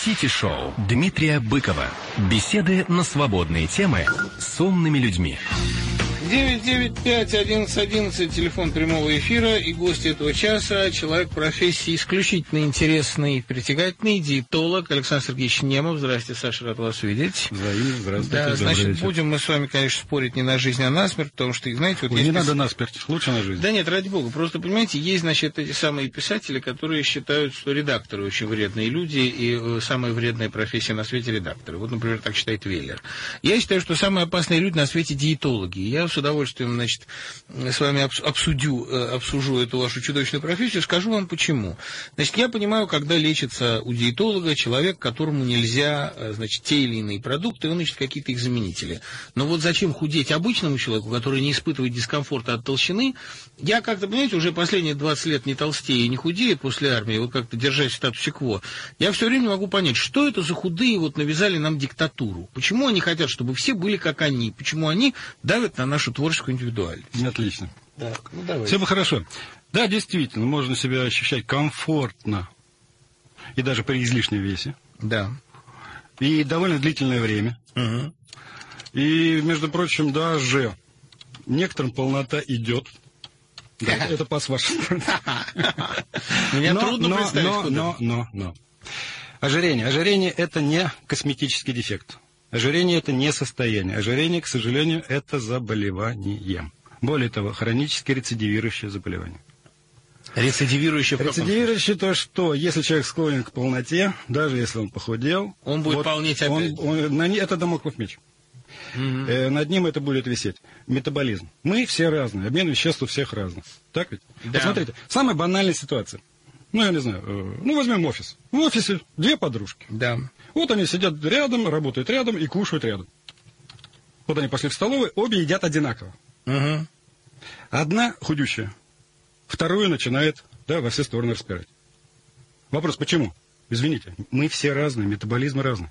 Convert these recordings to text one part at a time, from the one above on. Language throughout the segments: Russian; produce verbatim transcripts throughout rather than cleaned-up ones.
Сити-шоу Дмитрия Быкова. Беседы на свободные темы с умными людьми. девять девять пять одиннадцать одиннадцать, телефон прямого эфира, и гость этого часа, человек профессии исключительно интересный, притягательный, диетолог Александр Сергеевич Немов. Здравствуйте, Саша, рад вас видеть. Взаимно, здравствуйте. Да, значит, будем мы с вами, конечно, спорить не на жизнь, а на смерть, потому что, знаете, вот... Ой, есть не пис... надо на смерть, лучше на жизнь. Да нет, ради бога, просто, понимаете, есть, значит, эти самые писатели, которые считают, что редакторы очень вредные люди, и э, самая вредная профессия на свете — редакторы. Вот, например, так считает Веллер. Я считаю, что самые опасные люди на свете — диетологи. Я с удовольствием, значит, с вами обсудю, обсужу эту вашу чудовищную профессию, скажу вам почему. Значит, я понимаю, когда лечится у диетолога человек, которому нельзя, значит, те или иные продукты, он ищет какие-то их заменители. Но вот зачем худеть обычному человеку, который не испытывает дискомфорта от толщины? Я как-то, понимаете, уже последние двадцать лет не толстею и не худею после армии, вот как-то держась в статусе кво. Я все время не могу понять, что это за худые вот навязали нам диктатуру? Почему они хотят, чтобы все были как они? Почему они давят на нашу творческую индивидуальность? Отлично. Да, ну давай. Все бы хорошо. Да, действительно, можно себя ощущать комфортно и даже при излишнем весе. Да. И довольно длительное время. Угу. И, между прочим, даже некоторым полнота идет. Да, это пас ваш. Меня трудно представить. Но, но, но. Ожирение. Ожирение – это не косметический дефект. Ожирение – это не состояние. Ожирение, к сожалению, это заболевание. Более того, хронически рецидивирующее заболевание. Рецидивирующее в каком смысле? Рецидивирующее то, что если человек склонен к полноте, даже если он похудел... Он будет вот полнеть опять. Он, он, на, это дамоклов меч. Угу. Э, над ним это будет висеть. Метаболизм. Мы все разные. Обмен веществ у всех разный. Так ведь? Да. Посмотрите, самая банальная ситуация. Ну, я не знаю. Э, ну, возьмем офис. В офисе две подружки. Да. Вот они сидят рядом, работают рядом и кушают рядом. Вот они пошли в столовую, обе едят одинаково. Угу. Одна худющая, вторую начинает, да, во все стороны распирать. Вопрос, почему? Извините, мы все разные, метаболизмы разные.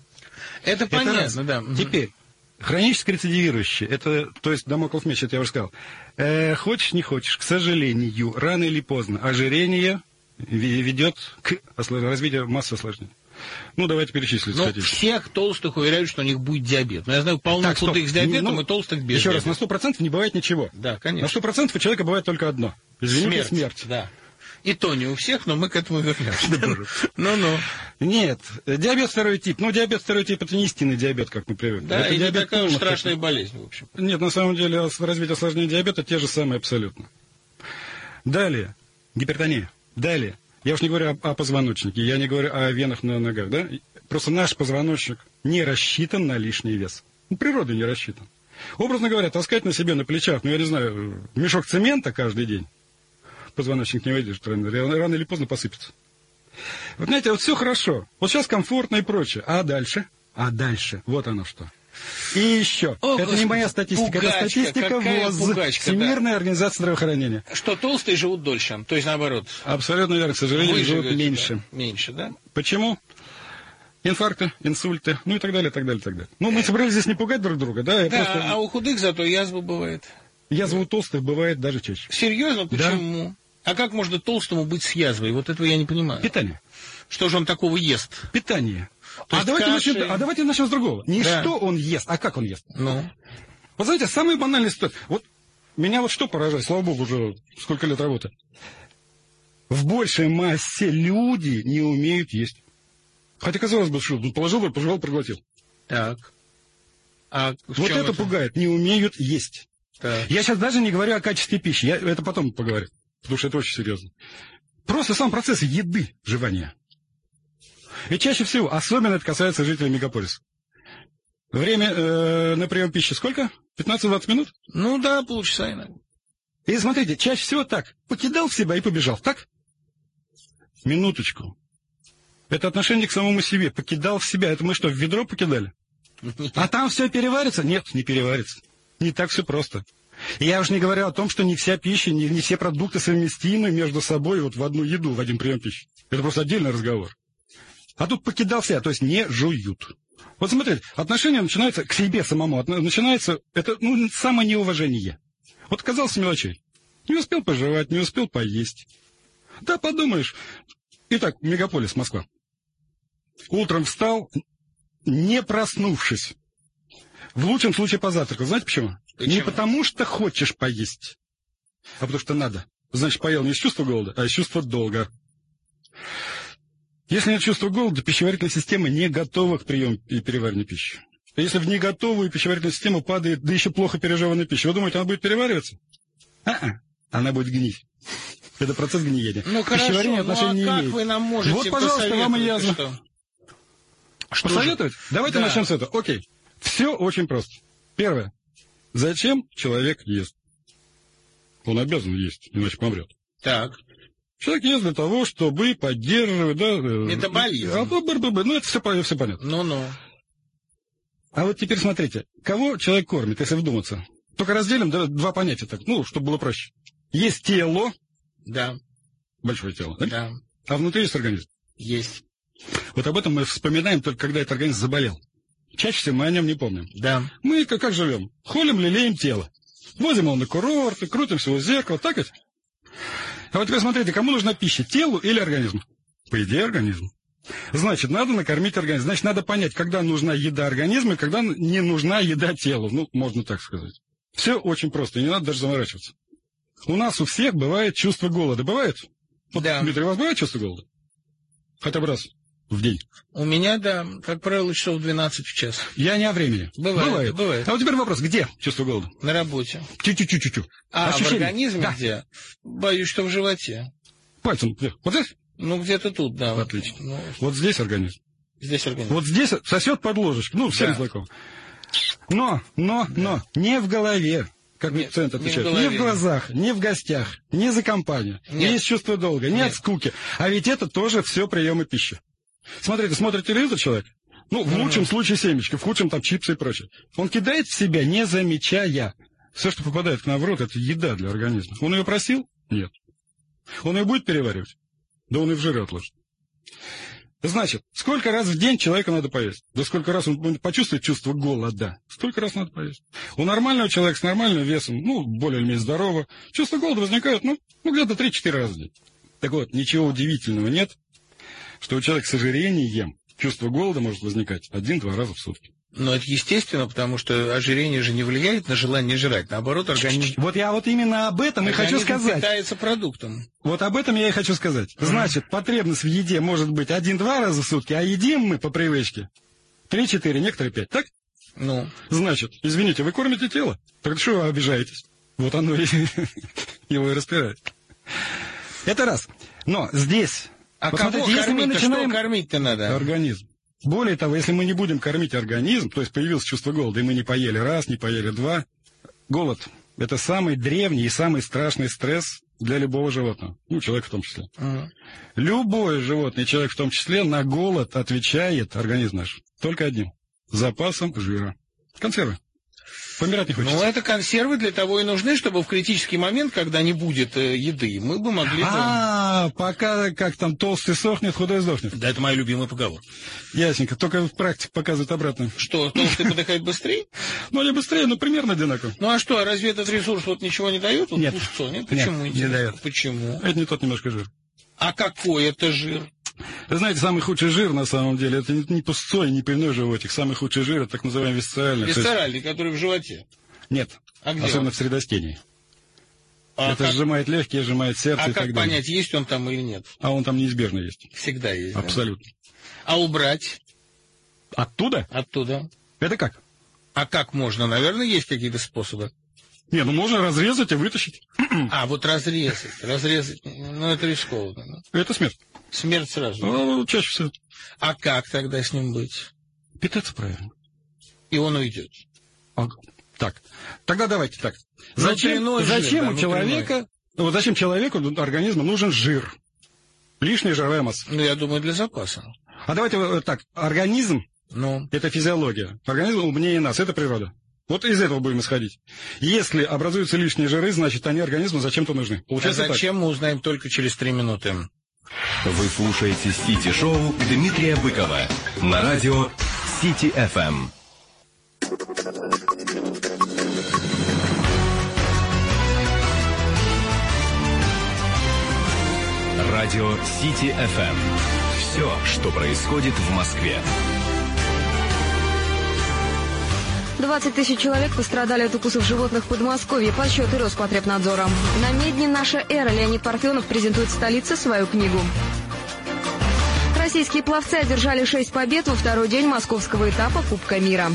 Это понятно, это да. Теперь, хронически рецидивирующее, это, то есть дамоклов меч, это я уже сказал. Э, хочешь, не хочешь, к сожалению, рано или поздно ожирение ведет к развитию массы осложнений. Ну, давайте перечислить. Но всех толстых уверяют, что у них будет диабет. Но я знаю полно так, худых с диабетом, ну, и толстых без еще диабета. Еще раз, на сто процентов не бывает ничего. Да, конечно. На сто процентов у человека бывает только одно. Извините, смерть. смерть. Да. И то не у всех, но мы к этому вернемся. Ну-ну. Нет, диабет второй тип. Ну, диабет второй тип — это не истинный диабет, как мы привыкли. Да, это и не такая уж страшная болезнь, в общем. Нет, на самом деле развитие осложнения диабета те же самые абсолютно. Далее, гипертония. Далее. Я уж не говорю о, о позвоночнике, я не говорю о венах на ногах, да? Просто наш позвоночник не рассчитан на лишний вес. Ну, природой не рассчитан. Образно говоря, таскать на себе, на плечах, ну, я не знаю, мешок цемента каждый день, позвоночник не выдержит, рано, рано или поздно посыпется. Вот знаете, вот все хорошо. Вот сейчас комфортно и прочее. А дальше? А дальше? Вот оно что. И еще. О, это Господи, не моя статистика, пугачка, это статистика ВОЗ, Всемирная да. организация здравоохранения. Что толстые живут дольше, то есть наоборот. Абсолютно верно, к сожалению, Вы живут живете, меньше. Да? Меньше, да? Почему? Инфаркты, инсульты, ну и так далее, так далее, так далее. Ну, мы собрались здесь не пугать друг друга, да? Да, просто... а у худых зато язва бывает. Язва у толстых бывает даже чаще. Серьезно? Почему? Да. А как можно толстому быть с язвой? Вот этого я не понимаю. Питание. Что же он такого ест? Питание. То а, давайте каши... начнем, а давайте начнем с другого. Не да. что он ест, а как он ест. Ну. Вот знаете, самая банальная ситуация. Вот меня вот что поражает, слава богу, уже сколько лет работы. В большей массе люди не умеют есть. Хотя, казалось бы, что положил, пожевал, проглотил. Так. А вот это, это пугает. Не умеют есть. Так. Я сейчас даже не говорю о качестве пищи. Я это потом поговорю. Потому что это очень серьезно. Просто сам процесс еды, жевания. И чаще всего, особенно это касается жителей мегаполиса. Время э, на прием пищи сколько? пятнадцать-двадцать минут? Ну да, полчаса иногда. И смотрите, чаще всего так. Покидал в себя и побежал. Так? Минуточку. Это отношение к самому себе. Покидал в себя. Это мы что, в ведро покидали? А там все переварится? Нет, не переварится. Не так все просто. И я уже не говорю о том, что не вся пища, не, не все продукты совместимы между собой вот в одну еду, в один прием пищи. Это просто отдельный разговор. А тут покидал себя, то есть не жуют. Вот смотрите, отношение начинается к себе самому. Начинается, это ну, самое неуважение. Вот казалось мелочей. Не успел пожевать, не успел поесть. Да, подумаешь. Итак, мегаполис Москва. утром встал, не проснувшись. В лучшем случае позавтракал. Знаете почему? почему? Не потому, что хочешь поесть, а потому что надо. Значит, поел не из чувства голода, а из чувства долга. Если нет чувства голода, пищеварительная система не готова к приему и перевариванию пищи. Если в неготовую пищеварительную систему падает, да еще плохо пережеванная пища, вы думаете, она будет перевариваться? А-а, она будет гнить. Это процесс гниения. Ну, хорошо, пищеварение отношения ну, а не как имеет. вы нам можете Вот, пожалуйста, вам и язва. Что? Что Посоветовать? Же? Давайте да. начнем с этого. Окей. Все очень просто. Первое. Зачем человек ест? Он обязан есть, иначе помрет. Так. Человек ест для того, чтобы поддерживать, да... Метаболизм. А, ну, это все, все понятно. Ну-ну. А вот теперь смотрите. Кого человек кормит, если вдуматься? Только разделим да, два понятия, так, ну, чтобы было проще. Есть тело. Да. Большое тело, да? Да. А внутри есть организм. Есть. Вот об этом мы вспоминаем только когда этот организм заболел. Чаще всего мы о нем не помним. Да. Мы как, как живем? Холим, лелеем тело. Возим его на курорты, крутимся у зеркала, так ведь? А вот теперь смотрите, кому нужна пища, телу или организму? По идее, организму. Значит, надо накормить организм. Значит, надо понять, когда нужна еда организму и когда не нужна еда телу. Ну, можно так сказать. Все очень просто, и не надо даже заморачиваться. У нас у всех бывает чувство голода. Бывает? Вот, да. Дмитрий, у вас бывает чувство голода? Хотя бы раз в день. У меня, да, как правило, часов двенадцать в час. Я не о времени. Бывает, бывает. бывает. А вот теперь вопрос, где чувство голода? На работе. Чу-чу-чу-чу-чу. А Ощущение? в организме да. где? Боюсь, что в животе. Пальцем где? Вот здесь? Ну, где-то тут, да. Отлично. Ну, вот здесь организм. Здесь организм. Вот здесь сосет под ложечку. Ну, всем да. знакомо. Но, но, да. но, не в голове. Как мне пациент отвечает, не, не в глазах, не в гостях, не за компанию, Нет. не из чувства долга, не Нет. от скуки. А ведь это тоже все приемы пищи. Смотрите, смотрит телевизор человек, ну, в mm-hmm. лучшем случае семечки, в худшем там чипсы и прочее. Он кидает в себя, не замечая. Все, что попадает к нам в рот, это еда для организма. Он ее просил? Нет. Он ее будет переваривать? Да он и в жир отложит. Значит, сколько раз в день человеку надо поесть? Да сколько раз он почувствует чувство голода? Столько раз надо поесть. У нормального человека с нормальным весом, ну, более-менее здорового, чувство голода возникает, ну, ну где-то три-четыре раза в день. Так вот, ничего удивительного нет, что у человека с ожирением чувство голода может возникать один-два раза в сутки. Но это естественно, потому что ожирение же не влияет на желание жрать. Наоборот, организм... Вот я вот именно об этом и хочу сказать. питается продуктом. Вот об этом я и хочу сказать. Значит, потребность в еде может быть один-два раза в сутки, а едим мы по привычке три-четыре, некоторые пять, так? Ну. Значит, извините, вы кормите тело? Так что вы обижаетесь? Вот оно и его и распирает. Это раз. Но здесь... А вот кого смотрите, если мы начинаем... Что кормить-то надо? Организм. Более того, если мы не будем кормить организм, то есть появилось чувство голода, и мы не поели раз, не поели два, голод – это самый древний и самый страшный стресс для любого животного, ну, человека в том числе. Uh-huh. Любое животное, человек в том числе, на голод отвечает организм наш только одним – запасом жира. Консервы. Помирать не хочется. Ну, это консервы для того и нужны, чтобы в критический момент, когда не будет э, еды, мы бы могли... А, пока как там толстый сохнет, худой сдохнет. Да, это моя любимая поговорка. Ясненько, только практика показывает обратно. Что, толстый подыхает быстрее? Ну, не быстрее, но примерно одинаково. Ну, а что, а разве этот ресурс вот ничего не дает? Вот нет. Пусто, нет? Почему? Нет, не дает. Почему? Это не тот немножко жир. А какой это жир? Вы знаете, самый худший жир, на самом деле, это не пустой, не пивной животик. Самый худший жир, это так называемый висцеральный. Висцеральный, есть... который в животе? Нет, а особенно он? В средостении. А это как... сжимает легкие, сжимает сердце а и так как далее. Понять, есть он там или нет? А он там неизбежно есть. Всегда есть. Абсолютно. Да? А убрать? Оттуда? Оттуда. Это как? А как можно? Наверное, есть какие-то способы. Не, ну можно разрезать и вытащить. А, вот разрезать. Разрезать. Ну, это рискованно. Это смерть. Смерть сразу. Ну, чаще всего. А как тогда с ним быть? Питаться правильно. И он уйдет. А, так. Тогда давайте так. Зачем, зачем жир, у да, человека... Ну, вот зачем человеку, организму нужен жир? Лишняя жировая масса. Ну, я думаю, для запаса. А давайте так. Организм ну. это физиология. Организм умнее нас. Это природа. Вот из этого будем исходить. Если образуются лишние жиры, значит, они организму зачем-то нужны. Получается, а зачем, так? Мы узнаем только через три минуты. Вы слушаете Сити-шоу Дмитрия Быкова на радио Сити-эф эм. Радио Сити-эф эм. Все, что происходит в Москве. двадцать тысяч человек пострадали от укусов животных в Подмосковье. Подсчеты Роспотребнадзора. На медне «Наша эра» Леонид Парфенов презентует в столице свою книгу. Российские пловцы одержали шесть побед во второй день московского этапа Кубка мира.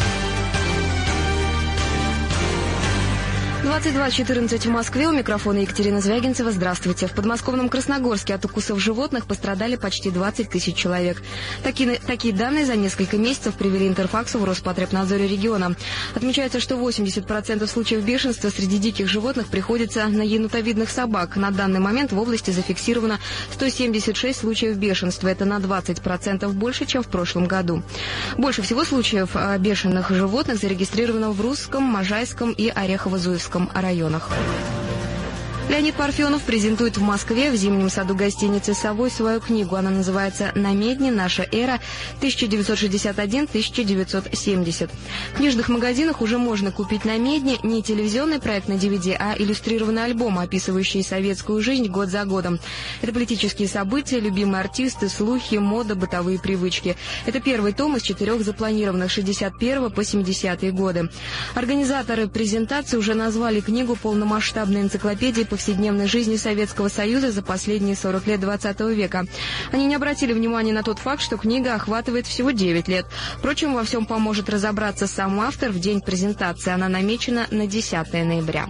двадцать два четырнадцать в Москве. У микрофона Екатерина Звягинцева. Здравствуйте. В подмосковном Красногорске от укусов животных пострадали почти двадцать тысяч человек. Такие, такие данные за несколько месяцев привели Интерфаксу в Роспотребнадзоре региона. Отмечается, что восемьдесят процентов случаев бешенства среди диких животных приходится на енотовидных собак. На данный момент в области зафиксировано сто семьдесят шесть случаев бешенства. Это на двадцать процентов больше, чем в прошлом году. Больше всего случаев бешеных животных зарегистрировано в Русском, Можайском и Орехово-Зуевском районах. Леонид Парфенов презентует в Москве в зимнем саду гостиницы «Совой» свою книгу. Она называется «На медне. Наша эра. тысяча девятьсот шестьдесят один — тысяча девятьсот семьдесят». В книжных магазинах уже можно купить «На медне» не телевизионный проект на ди ви ди, а иллюстрированный альбом, описывающий советскую жизнь год за годом. Это политические события, любимые артисты, слухи, мода, бытовые привычки. Это первый том из четырех запланированных с шестьдесят первого по семидесятые годы. Организаторы презентации уже назвали книгу полномасштабной энциклопедией повседневной жизни Советского Союза за последние сорок лет двадцатого века. Они не обратили внимания на тот факт, что книга охватывает всего девять лет. Впрочем, во всем поможет разобраться сам автор в день презентации. Она намечена на десятое ноября.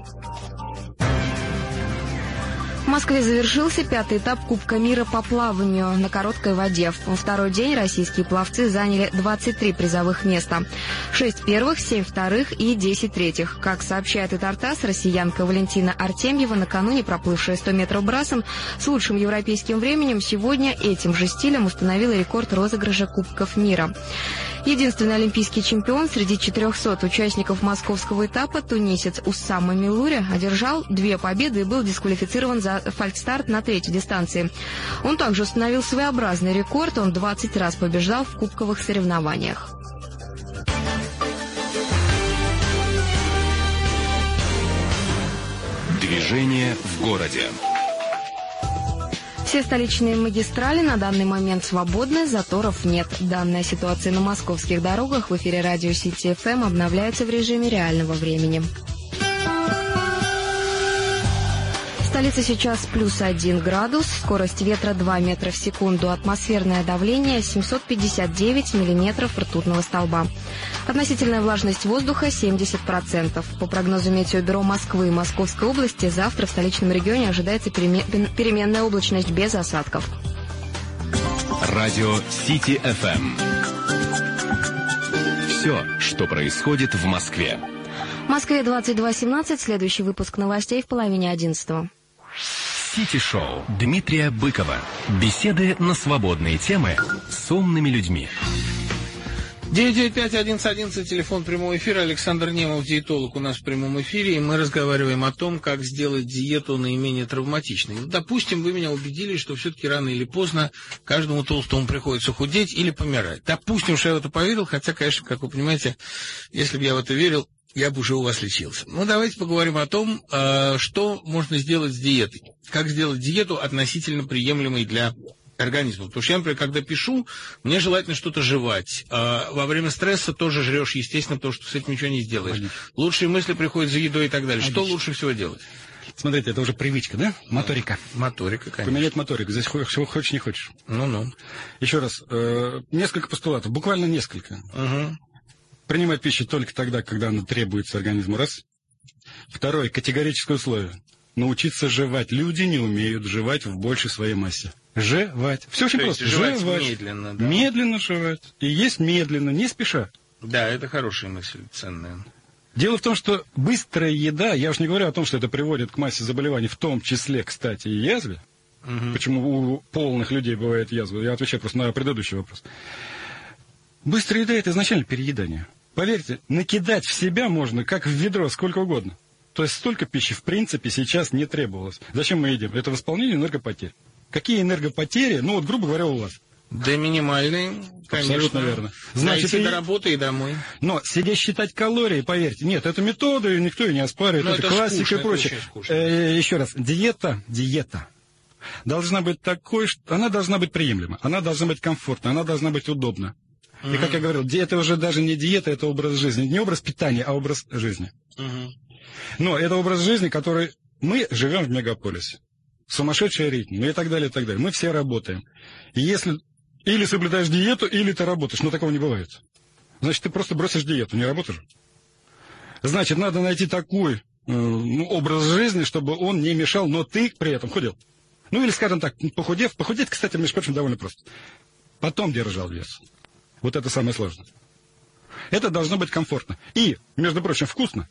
В Москве завершился пятый этап Кубка мира по плаванию на короткой воде. Во второй день российские пловцы заняли двадцать три призовых места. шесть первых, семь вторых и десять третьих. Как сообщает Итартас, россиянка Валентина Артемьева, накануне проплывшая сто метров брасом с лучшим европейским временем, сегодня этим же стилем установила рекорд розыгрыша Кубков мира. Единственный олимпийский чемпион среди четырехсот участников московского этапа, тунисец Уссама Милури, одержал две победы и был дисквалифицирован за фальстарт на третьей дистанции. Он также установил своеобразный рекорд, он двадцать раз побеждал в кубковых соревнованиях. Движение в городе. Все столичные магистрали на данный момент свободны, заторов нет. Данная ситуация на московских дорогах в эфире радио Сити эф эм обновляется в режиме реального времени. Столица сейчас плюс один градус, скорость ветра два метра в секунду, атмосферное давление семьсот пятьдесят девять миллиметров ртутного столба. Относительная влажность воздуха семьдесят процентов. По прогнозу Метеобюро Москвы и Московской области, завтра в столичном регионе ожидается переменная облачность без осадков. Радио Сити эф эм. Все, что происходит в Москве. В Москве двадцать два семнадцать. Следующий выпуск новостей в половине одиннадцатого. Сити-шоу Дмитрия Быкова. Беседы на свободные темы с умными людьми. девять девять пять одиннадцать одиннадцать, телефон прямого эфира. Александр Немов, диетолог, у нас в прямом эфире, и мы разговариваем о том, как сделать диету наименее травматичной. Ну, допустим, вы меня убедили, что все-таки рано или поздно каждому толстому приходится худеть или помирать. Допустим, что я в это поверил, хотя, конечно, как вы понимаете, если бы я в это верил, я бы уже у вас лечился. Ну, давайте поговорим о том, что можно сделать с диетой. Как сделать диету относительно приемлемой для организма. Потому что я, например, когда пишу, мне желательно что-то жевать. А во время стресса тоже жрешь, естественно, потому что с этим ничего не сделаешь. Понятно. Лучшие мысли приходят за едой и так далее. Отлично. Что лучше всего делать? Смотрите, это уже привычка, да? Моторика. Моторика, конечно. Поменять моторику. Здесь хочешь, хочешь не хочешь. Ну-ну. Еще раз. Э, несколько постулатов. Буквально несколько. Угу. Принимать пищу только тогда, когда она требуется организму. Раз. Второе. Категорическое условие. Научиться жевать. Люди не умеют жевать в большей своей массе. Жевать. Все очень То просто. Жевать, жевать. Медленно, да. Медленно жевать. И есть медленно, не спеша. Да, это хорошая мысль, ценная. Дело в том, что быстрая еда, я уж не говорю о том, что это приводит к массе заболеваний, в том числе, кстати, и язве. Угу. Почему у полных людей бывает язва? Я отвечаю просто на предыдущий вопрос. Быстрая еда – это изначально переедание. Поверьте, накидать в себя можно, как в ведро, сколько угодно. То есть столько пищи, в принципе, сейчас не требовалось. Зачем мы едим? Это восполнение энергопотерь. Какие энергопотери? Ну, вот, грубо говоря, у вас. Да минимальные, конечно. Абсолютно верно. Значит, и до работы, и домой. Но сидеть считать калории, поверьте, нет, это методы, никто и не оспаривает, Но это, это классика скучно, и прочее. Это скучно. Э, еще раз, диета, диета. должна быть такой, что она должна быть приемлема, она должна быть комфортна, она должна быть удобна. Mm-hmm. И, как я говорил, это уже даже не диета, это образ жизни. Не образ питания, а образ жизни. Mm-hmm. Но это образ жизни, который... Мы живем в мегаполисе. Сумасшедший ритм, ну и так далее, и так далее. Мы все работаем. И если... Или соблюдаешь диету, или ты работаешь. Но такого не бывает. Значит, ты просто бросишь диету, не работаешь. Значит, надо найти такой э, ну, образ жизни, чтобы он не мешал, но ты при этом худел. Ну или, скажем так, похудев. Похудеть, кстати, между прочим, довольно просто. Потом держал вес. Вот это самое сложное. Это должно быть комфортно. И, между прочим, вкусно.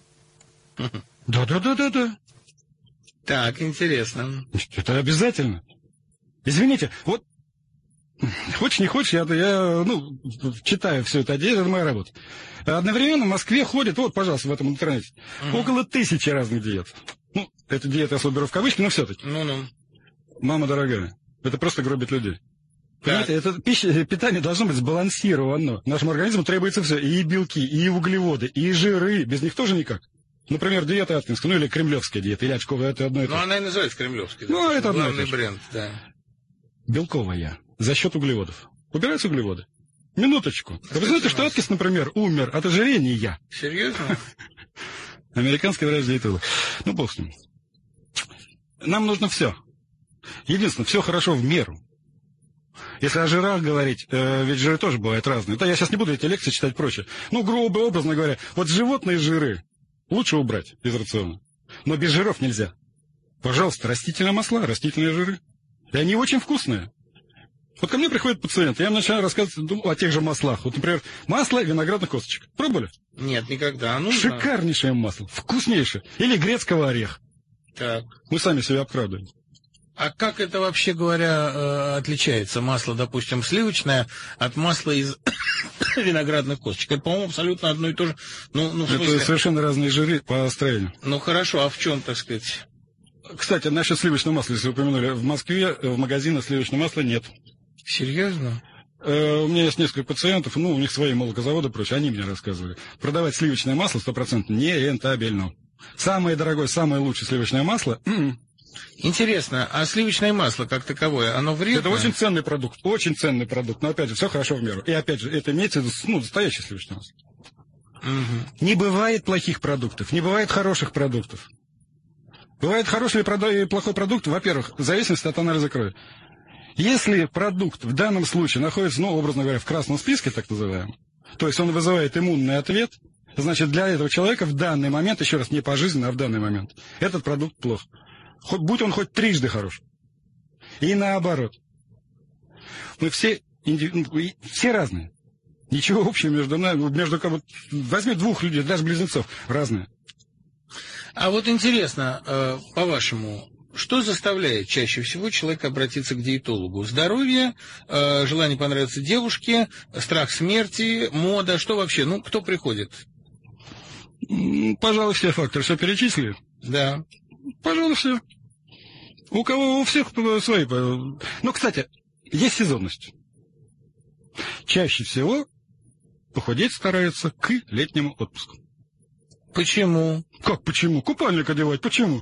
Да-да-да-да-да. Так, интересно. Это обязательно. Извините, вот, хочешь не хочешь, я, я ну, читаю все это, это моя работа. Одновременно в Москве ходит, вот, пожалуйста, в этом интернете, угу. около тысячи разных диет. Ну, это диета я беру в кавычки, но все-таки. Ну-ну. Мама дорогая, это просто гробит людей. Понимаете, это пища, питание должно быть сбалансировано. Нашему организму требуется все. И белки, и углеводы, и жиры. Без них тоже никак. Например, диета Аткинская, ну или кремлевская диета, или очковая, это одно и то же. Ну, она и называется кремлевской. Ну, это одно и главный то же. Бренд, да. Белковая. За счет углеводов. Убираются углеводы. Минуточку. Вы знаете, что Аткинс, например, умер от ожирения? Серьезно? Американский врач-диетолог. Ну, бог с ним. Нам нужно все. Единственное, все хорошо в меру. Если о жирах говорить, э, ведь жиры тоже бывают разные. Да, я сейчас не буду эти лекции читать прочее. Ну, грубо, образно говоря, вот животные жиры лучше убрать из рациона. Но без жиров нельзя. Пожалуйста, растительные масла, растительные жиры. И они очень вкусные. Вот ко мне приходят пациенты, я им начинаю рассказывать ну, о тех же маслах. Вот, например, масло виноградных косточек. Пробовали? Нет, никогда. А нужно? Шикарнейшее масло, вкуснейшее. Или грецкого ореха. Так. Мы сами себя обкрадываем. А как это, вообще говоря, отличается масло, допустим, сливочное от масла из виноградных косточек? Это, по-моему, абсолютно одно и то же. Ну, ну, в смысле... Это совершенно разные жиры по строению. Ну, хорошо, а в чем, так сказать? Кстати, насчет сливочного масла, если вы упомянули, в Москве в магазинах сливочного масла нет. Серьезно? Э, у меня есть несколько пациентов, ну, у них свои молокозаводы и прочее, они мне рассказывали. Продавать сливочное масло сто процентов нерентабельно. Самое дорогое, самое лучшее сливочное масло... М-м. Интересно, а сливочное масло как таковое, оно вредно? Это очень ценный продукт, очень ценный продукт, но опять же, все хорошо в меру. И опять же, это имеется в виду, ну, настоящее сливочное масло. Угу. Не бывает плохих продуктов, не бывает хороших продуктов. Бывает хороший и плохой продукт, во-первых, в зависимости от анализа крови. Если продукт в данном случае находится, ну, образно говоря, в красном списке, так называемом, то есть он вызывает иммунный ответ, значит, для этого человека в данный момент, еще раз, не пожизненно, а в данный момент, этот продукт плох. Хоть, будь он хоть трижды хорош. И наоборот. Мы все, инди... все разные. Ничего общего между нами, между кого... Возьми двух людей, даже близнецов, разные. А вот интересно, э, по-вашему, что заставляет чаще всего человека обратиться к диетологу? Здоровье, э, желание понравиться девушке, страх смерти, мода, что вообще? Ну, кто приходит? Пожалуй, все факторы. Все перечислили? Да. Пожалуй, все. У кого у всех свои. Ну, кстати, есть сезонность. Чаще всего похудеть стараются к летнему отпуску. Почему? Как почему? Купальник одевать. Почему?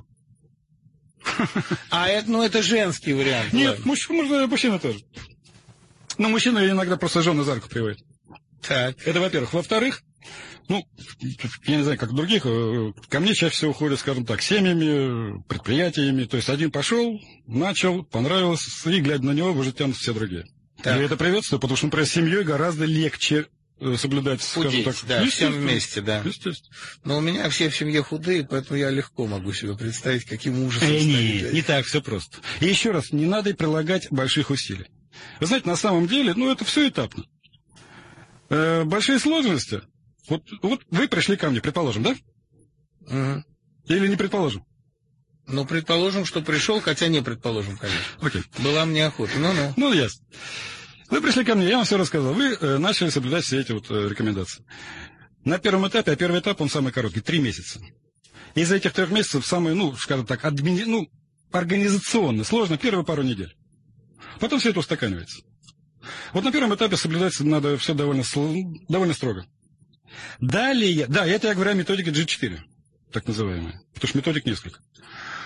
А это, ну, это женский вариант. Нет, муж, можно, мужчина тоже. Но мужчина иногда просто жену за руку приводит. Так. Это, во-первых. Во-вторых, ну, я не знаю, как других, ко мне чаще всего ходят, скажем так, семьями, предприятиями. То есть один пошел, начал, понравилось, и, глядя на него, уже тянут все другие. Так. И это приветствую, потому что, например, с семьей гораздо легче соблюдать, скажем так. Да, всем вместе, да. Но у меня все в семье худые, поэтому я легко могу себе представить, каким ужасом э, не, не так все просто. И еще раз, не надо прилагать больших усилий. Вы знаете, на самом деле, ну, это все этапно. Э, большие сложности... Вот, вот вы пришли ко мне, предположим, да? Угу. Или не предположим? Ну, предположим, что пришел, хотя не предположим, конечно. Окей. Была мне охота, ну-ну. Ну, ясно. Вы пришли ко мне, я вам все рассказал. Вы э, начали соблюдать все эти вот э, рекомендации. На первом этапе, а первый этап, он самый короткий, три месяца. Из этих трех месяцев самый, ну, скажем так, адми... ну, организационно сложно первые пару недель. Потом все это устаканивается. Вот на первом этапе соблюдать надо все довольно, довольно строго. Далее, да, это я говорю о методике джи четыре, так называемой, потому что методик несколько.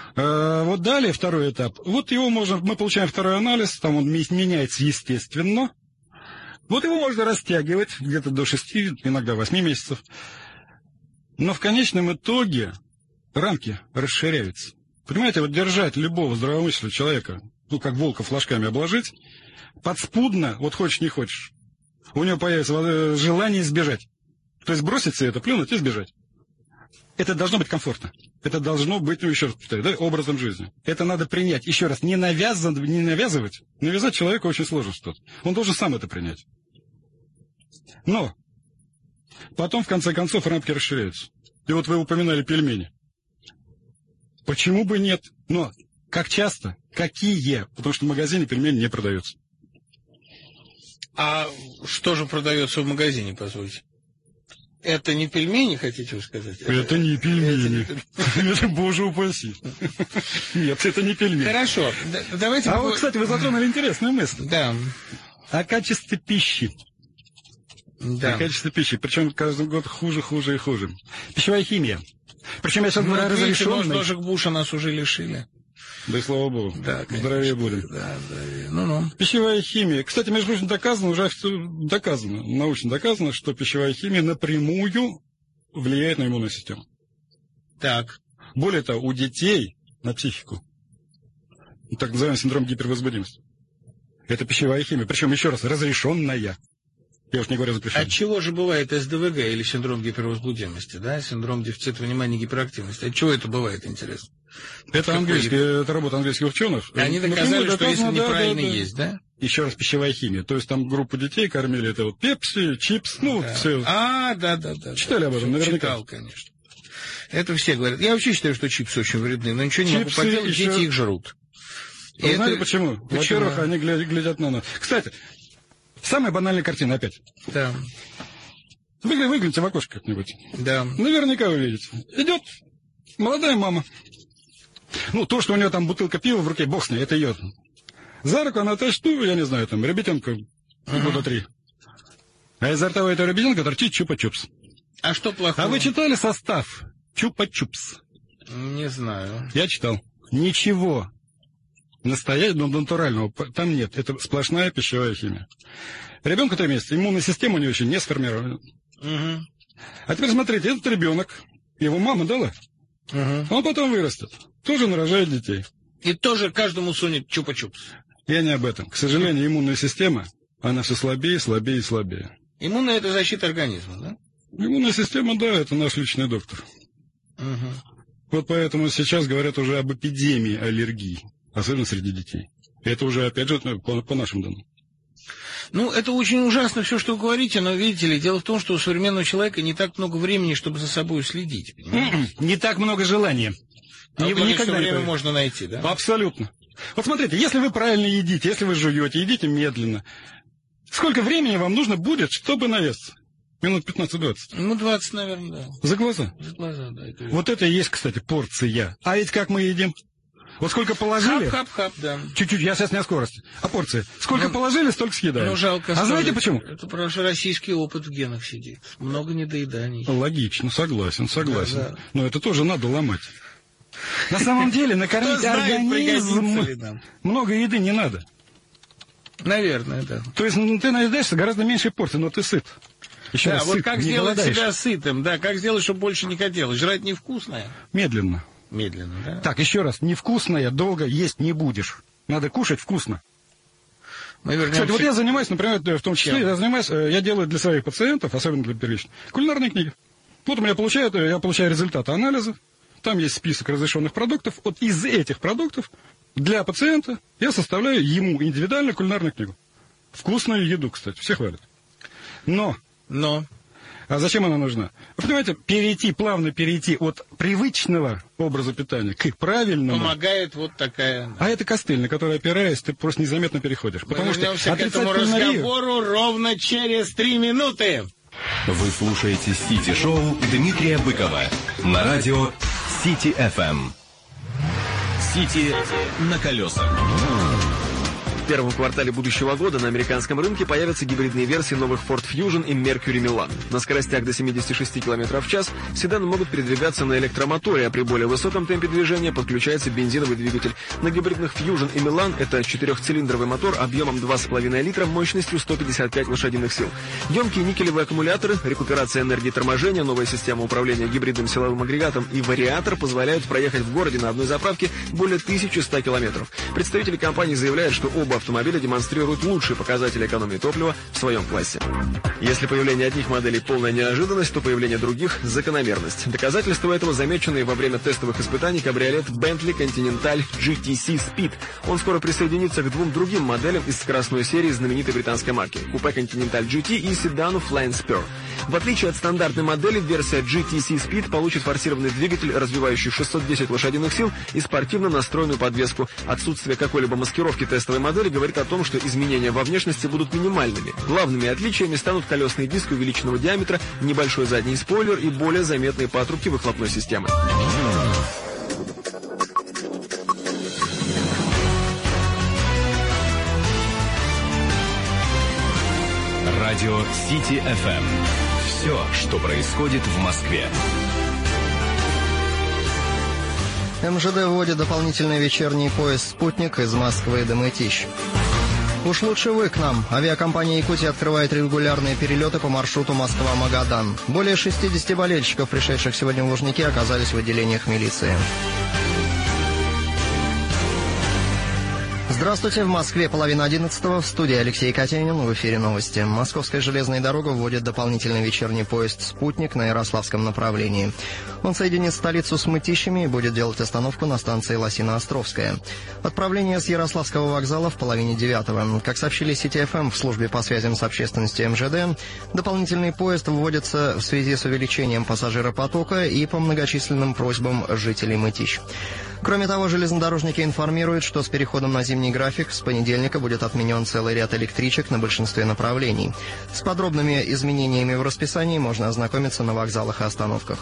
А, вот далее второй этап. Вот его можно, мы получаем второй анализ, там он меняется естественно. Вот его можно растягивать где-то до шести, иногда восьми месяцев. Но в конечном итоге рамки расширяются. Понимаете, вот держать любого здравомыслящего человека, ну, как волка флажками обложить, подспудно, вот хочешь не хочешь, у него появится желание сбежать. То есть бросить все это, плюнуть и сбежать. Это должно быть комфортно. Это должно быть, ну, еще раз повторю, да, образом жизни. Это надо принять. Еще раз, не, навязан, не навязывать. Навязать человеку очень сложно что-то. Он должен сам это принять. Но потом, в конце концов, рамки расширяются. И вот вы упоминали пельмени. Почему бы нет? Но как часто? Какие? Потому что в магазине пельмени не продаются. А что же продается в магазине, позвольте? Это не пельмени, хотите вы сказать? Это, это не пельмени. Это, боже упаси. Нет, это не пельмени. Хорошо, давайте... А вот, кстати, вы затронули интересную мысль. Да. О качестве пищи. Да. О качестве пищи. Причем каждый год хуже, хуже и хуже. Пищевая химия. Причем я сейчас говорю о разрешенной... Ножик Буша нас уже лишили. Да и слава богу. Да, здоровее будем. Да, здоровее. Ну-ну. Пищевая химия. Кстати, между прочим, доказано, уже доказано, научно доказано, что пищевая химия напрямую влияет на иммунную систему. Так. Более того, у детей на психику. Так называемый синдром гипервозбудимости. Это пищевая химия. Причем, еще раз, разрешенная. Я уж не говорю запрещенная. От чего же бывает эс дэ вэ гэ или синдром гипервозбудимости, да? Синдром дефицита внимания и гиперактивности. От чего это бывает, интересно? Это английский, это работа английских ученых. Они доказали, ну, что если да, неправильно да, да. есть, да? Еще раз, пищевая химия. То есть там группу детей кормили, это вот пепси, чипс, ну, да. все. А, да, да, да. Читали да, об этом, наверняка. Читал, конечно. Это все говорят. Я вообще считаю, что чипсы очень вредны, но ничего не чипсы могу поделать, еще... дети их жрут. Вы это... знаете почему? почему? Во-первых, они глядят, глядят на нас. Кстати, самая банальная картина опять. Да. Вы выгляните в окошко как-нибудь. Да. Наверняка вы видите. Идет молодая мама. Ну, то, что у нее там бутылка пива в руке, бог с ней, это ее. За руку она тащит, ну, я не знаю, там, ребятенка uh-huh. года три. А изо рта у этого ребятенка торчит чупа-чупс. А что плохого? А вы читали состав чупа-чупс? Не знаю. Я читал. Ничего настоящего, натурального там нет. Это сплошная пищевая химия. Ребенку три месяца, иммунная система у него еще не сформирована. Угу. А теперь смотрите, этот ребенок, его мама дала, угу. он потом вырастет, тоже нарожает детей. И тоже каждому сунет чупа-чупс. Я не об этом. К сожалению, иммунная система, она все слабее, слабее и слабее. Иммунная — это защита организма, да? Иммунная система, да, это наш личный доктор. Угу. Вот поэтому сейчас говорят уже об эпидемии аллергий, особенно среди детей. Это уже, опять же, по, по нашим данным. Ну, это очень ужасно все, что вы говорите, но, видите ли, дело в том, что у современного человека не так много времени, чтобы за собой следить. Понимаете? Не так много желания. А не, никогда время не можно найти, да? Абсолютно. Вот смотрите, если вы правильно едите, если вы жуете, едите медленно, сколько времени вам нужно будет, чтобы наесться? Минут пятнадцать-двадцать. Ну, двадцать, наверное, да. За глаза? За глаза, да. Это вот это и есть, кстати, порция. А ведь как мы едим? Вот сколько положили... Хап-хап-хап, да. Чуть-чуть, я сейчас не о скорости, а порции. Сколько ну, положили, столько съедаем. Ну, жалко. А знаете почему? Это просто российский опыт в генах сидит. Много недоеданий. Логично, согласен, согласен. Да, да. Но это тоже надо ломать. На самом деле, накормить организм много еды не надо. Наверное, да. То есть ты наедаешься гораздо меньшей порции, но ты сыт. Еще да, раз, вот сыт, как сделать себя сытым, да, как сделать, чтобы больше не хотелось. Жрать невкусное. Медленно. Медленно, да? Так, еще раз, невкусное долго есть не будешь. Надо кушать вкусно. Мы вернемся... Кстати, вот я занимаюсь, например, в том числе, я занимаюсь, я делаю для своих пациентов, особенно для первичных, кулинарные книги. Вот у меня получают, я получаю результаты анализа, там есть список разрешенных продуктов. Вот из этих продуктов для пациента я составляю ему индивидуальную кулинарную книгу. Вкусную еду, кстати, все хвалят. Но... Но... А зачем она нужна? Вы понимаете, перейти, плавно перейти от привычного образа питания к правильному... Помогает вот такая... А это костыль, на который, опираясь, ты просто незаметно переходишь. Мы потому что к этому разговору ровно через три минуты. Вы слушаете Сити-шоу Дмитрия Быкова на радио Сити эф эм. Сити на колесах. первом квартале будущего года на американском рынке появятся гибридные версии новых Ford Fusion и Mercury Milan. На скоростях до семидесяти шести километров в час седаны могут передвигаться на электромоторе, а при более высоком темпе движения подключается бензиновый двигатель. На гибридных Fusion и Milan это четырехцилиндровый мотор объемом два с половиной литра мощностью сто пятьдесят пять лошадиных сил. Емкие никелевые аккумуляторы, рекуперация энергии торможения, новая система управления гибридным силовым агрегатом и вариатор позволяют проехать в городе на одной заправке более тысячи ста километров. Представители компании заявляют, что оба автомобиля демонстрируют лучшие показатели экономии топлива в своем классе. Если появление одних моделей полная неожиданность, то появление других – закономерность. Доказательство этого замеченные во время тестовых испытаний кабриолет Bentley Continental джи ти си Speed. Он скоро присоединится к двум другим моделям из скоростной серии знаменитой британской марки – купе Continental джи ти и седану Flying Spur. В отличие от стандартной модели, версия джи ти си Speed получит форсированный двигатель, развивающий шестьсот десять лошадиных сил и спортивно настроенную подвеску. Отсутствие какой-либо маскировки тестовой модели говорит о том, что изменения во внешности будут минимальными. Главными отличиями станут колесный диск увеличенного диаметра, небольшой задний спойлер и более заметные патрубки выхлопной системы. Радио Сити эф эм. Все, что происходит в Москве. эм жэ дэ вводит дополнительный вечерний поезд «Спутник» из Москвы до Мытищ. Уж лучше вы к нам. Авиакомпания «Якутия» открывает регулярные перелеты по маршруту Москва-Магадан. Более шестидесяти болельщиков, пришедших сегодня в Лужники, оказались в отделениях милиции. Здравствуйте, в Москве половина одиннадцатого, в студии Алексей Катянин, в эфире новости. Московская железная дорога вводит дополнительный вечерний поезд «Спутник» на Ярославском направлении. Он соединит столицу с Мытищами и будет делать остановку на станции Лосино-Островская. Отправление с Ярославского вокзала в половине девятого. Как сообщили Сити эф эм в службе по связям с общественностью эм жэ дэ, дополнительный поезд вводится в связи с увеличением пассажиропотока и по многочисленным просьбам жителей Мытищ. Кроме того, железнодорожники информируют, что с переходом на зимний график с понедельника будет отменен целый ряд электричек на большинстве направлений. С подробными изменениями в расписании можно ознакомиться на вокзалах и остановках.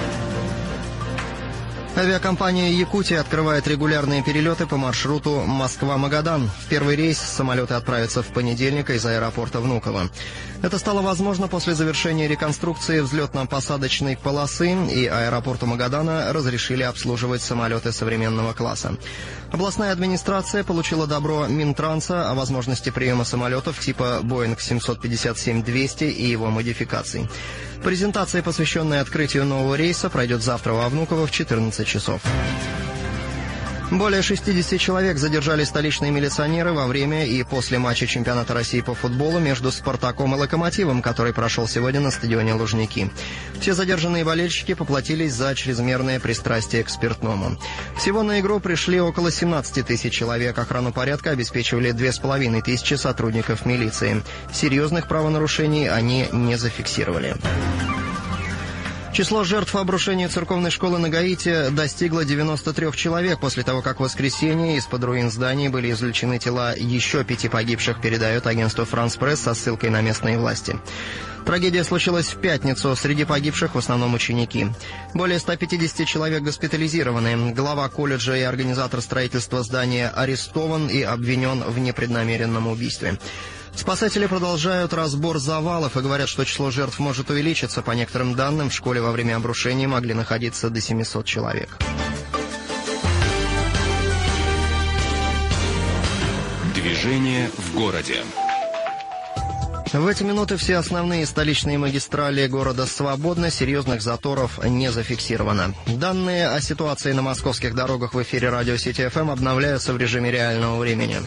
Авиакомпания «Якутия» открывает регулярные перелеты по маршруту Москва-Магадан. В первый рейс самолеты отправятся в понедельник из аэропорта Внуково. Это стало возможно после завершения реконструкции взлетно-посадочной полосы, и аэропорту Магадана разрешили обслуживать самолеты современного класса. Областная администрация получила добро Минтранса о возможности приема самолетов типа Боинг семьсот пятьдесят семь двести и его модификаций. Презентация, посвященная открытию нового рейса, пройдет завтра во Внуково в четырнадцать часов. Более шестидесяти человек задержали столичные милиционеры во время и после матча чемпионата России по футболу между «Спартаком» и «Локомотивом», который прошел сегодня на стадионе Лужники. Все задержанные болельщики поплатились за чрезмерное пристрастие к спиртному. Всего на игру пришли около семнадцати тысяч человек. Охрану порядка обеспечивали две с половиной тысячи сотрудников милиции. Серьезных правонарушений они не зафиксировали. Число жертв обрушения церковной школы на Гаити достигло девяноста трёх человек после того, как в воскресенье из-под руин зданий были извлечены тела еще пяти погибших, передает агентство «Франс Пресс» со ссылкой на местные власти. Трагедия случилась в пятницу. Среди погибших в основном ученики. Более ста пятидесяти человек госпитализированы. Глава колледжа и организатор строительства здания арестован и обвинен в непреднамеренном убийстве. Спасатели продолжают разбор завалов и говорят, что число жертв может увеличиться. По некоторым данным, в школе во время обрушения могли находиться до семисот человек. Движение в городе. В эти минуты все основные столичные магистрали города свободны, серьезных заторов не зафиксировано. Данные о ситуации на московских дорогах в эфире радио Сити эф эм обновляются в режиме реального времени.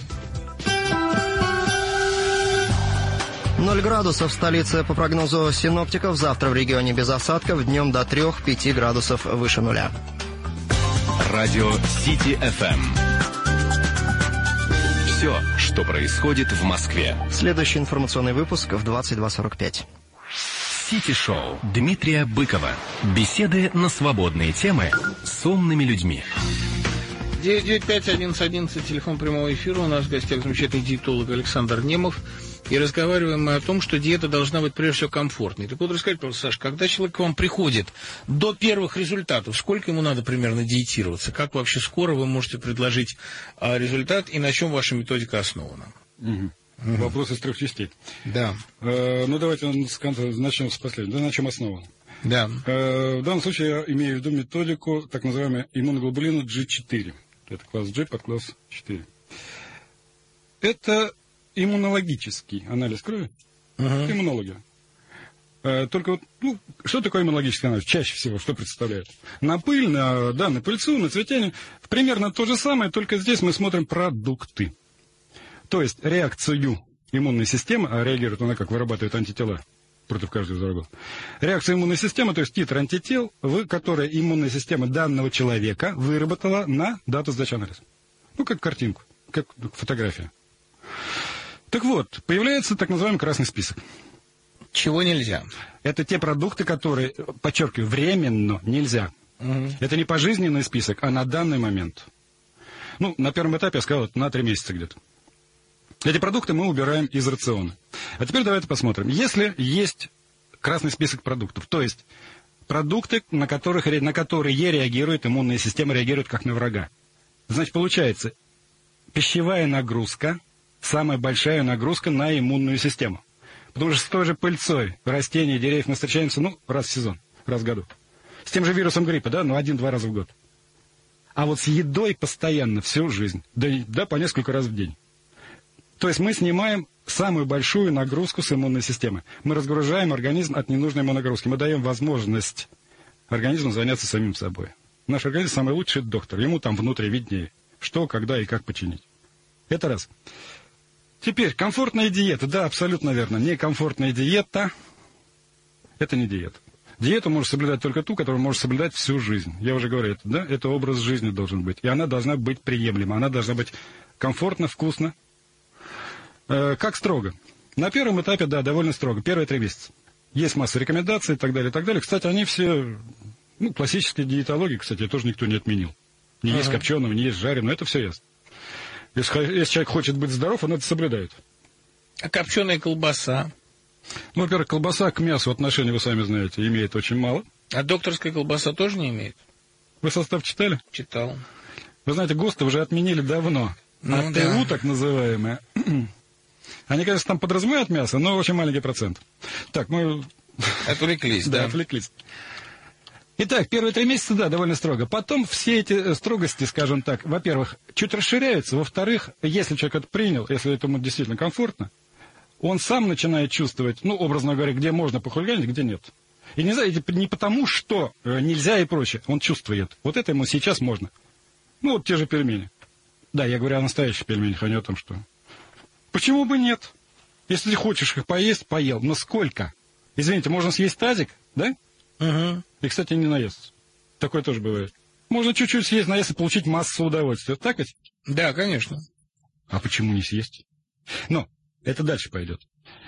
ноль градусов в столице по прогнозу синоптиков. Завтра в регионе без осадков, днем до трёх-пяти градусов выше нуля. Радио Сити эф эм. Все, что происходит в Москве. Следующий информационный выпуск в двадцать два сорок пять. Сити-шоу Дмитрия Быкова. Беседы на свободные темы с умными людьми. девять девять пять одиннадцать одиннадцать, телефон прямого эфира. У нас в гостях замечательный диетолог Александр Немов. И разговариваем мы о том, что диета должна быть прежде всего комфортной. Так вот, расскажите, пожалуйста, Саша, когда человек к вам приходит до первых результатов, сколько ему надо примерно диетироваться? Как вообще скоро вы можете предложить а, результат и на чем ваша методика основана? Угу. Угу. Вопрос из трех частей. Да. Э, ну, давайте начнем с последнего. Да, на чем основан? Да. Э, в данном случае я имею в виду методику так называемого иммуноглобулина джи четыре. Это класс G под класс четыре. Это иммунологический анализ крови. Uh-huh. Иммунология. Э, только вот, ну, что такое иммунологический анализ? Чаще всего, что представляет? На пыль, на, да, на пыльцу, на цветение. Примерно то же самое, только здесь мы смотрим продукты. То есть реакцию иммунной системы, а реагирует она как вырабатывает антитела против каждого врага. Реакция иммунной системы, то есть титр антител, в которой иммунная система данного человека выработала на дату сдачи анализа. Ну, как картинку, как фотография. Так вот, появляется так называемый красный список. Чего нельзя? Это те продукты, которые, подчеркиваю, временно нельзя. Угу. Это не пожизненный список, а на данный момент. Ну, на первом этапе я сказал, на три месяца где-то. Эти продукты мы убираем из рациона. А теперь давайте посмотрим. Если есть красный список продуктов, то есть продукты, на, которых, на которые реагирует иммунная система, реагирует как на врага. Значит, получается, пищевая нагрузка, самая большая нагрузка на иммунную систему. Потому что с той же пыльцой растений, деревьев мы встречаемся, ну, раз в сезон, раз в году. С тем же вирусом гриппа, да, ну, один-два раза в год. А вот с едой постоянно, всю жизнь, да, да, по несколько раз в день. То есть мы снимаем самую большую нагрузку с иммунной системы. Мы разгружаем организм от ненужной ему нагрузки. Мы даем возможность организму заняться самим собой. Наш организм самый лучший доктор. Ему там внутри виднее, что, когда и как починить. Это раз. Теперь, комфортная диета. Да, абсолютно верно. Некомфортная диета – это не диета. Диету можешь соблюдать только ту, которую можешь соблюдать всю жизнь. Я уже говорю, это, да, это образ жизни должен быть. И она должна быть приемлема. Она должна быть комфортно, вкусно. Э, как строго? На первом этапе, да, довольно строго. Первые три месяца. Есть масса рекомендаций и так далее, и так далее. Кстати, они все, ну, классические диетологии, кстати, тоже никто не отменил. Не ага. есть копченого, не есть жареного, это все ясно. Если, если человек хочет быть здоров, он это соблюдает. А копченая колбаса? Ну, во-первых, колбаса к мясу отношения, вы сами знаете, имеет очень мало. А докторская колбаса тоже не имеет? Вы состав читали? Читал. Вы знаете, ГОСТы уже отменили давно. Ну, а да. ТУ, так называемые, они, конечно, там подразумевают мясо, но очень маленький процент. Так, мы... Отвлеклись, да. Да, отвлеклись. Итак, первые три месяца, да, довольно строго. Потом все эти строгости, скажем так, во-первых, чуть расширяются. Во-вторых, если человек это принял, если это ему действительно комфортно, он сам начинает чувствовать, ну, образно говоря, где можно похулиганить, где нет. И не, не потому, что нельзя и прочее, он чувствует. Вот это ему сейчас можно. Ну, вот те же пельмени. Да, я говорю о настоящих пельменях, а не о том, что... Почему бы нет? Если ты хочешь их поесть, поел. Но сколько? Извините, можно съесть тазик, да? Угу. И, кстати, не наесться. Такое тоже бывает. Можно чуть-чуть съесть, наесться, получить массу удовольствия. Так ведь? Да, конечно. А почему не съесть? Но это дальше пойдет.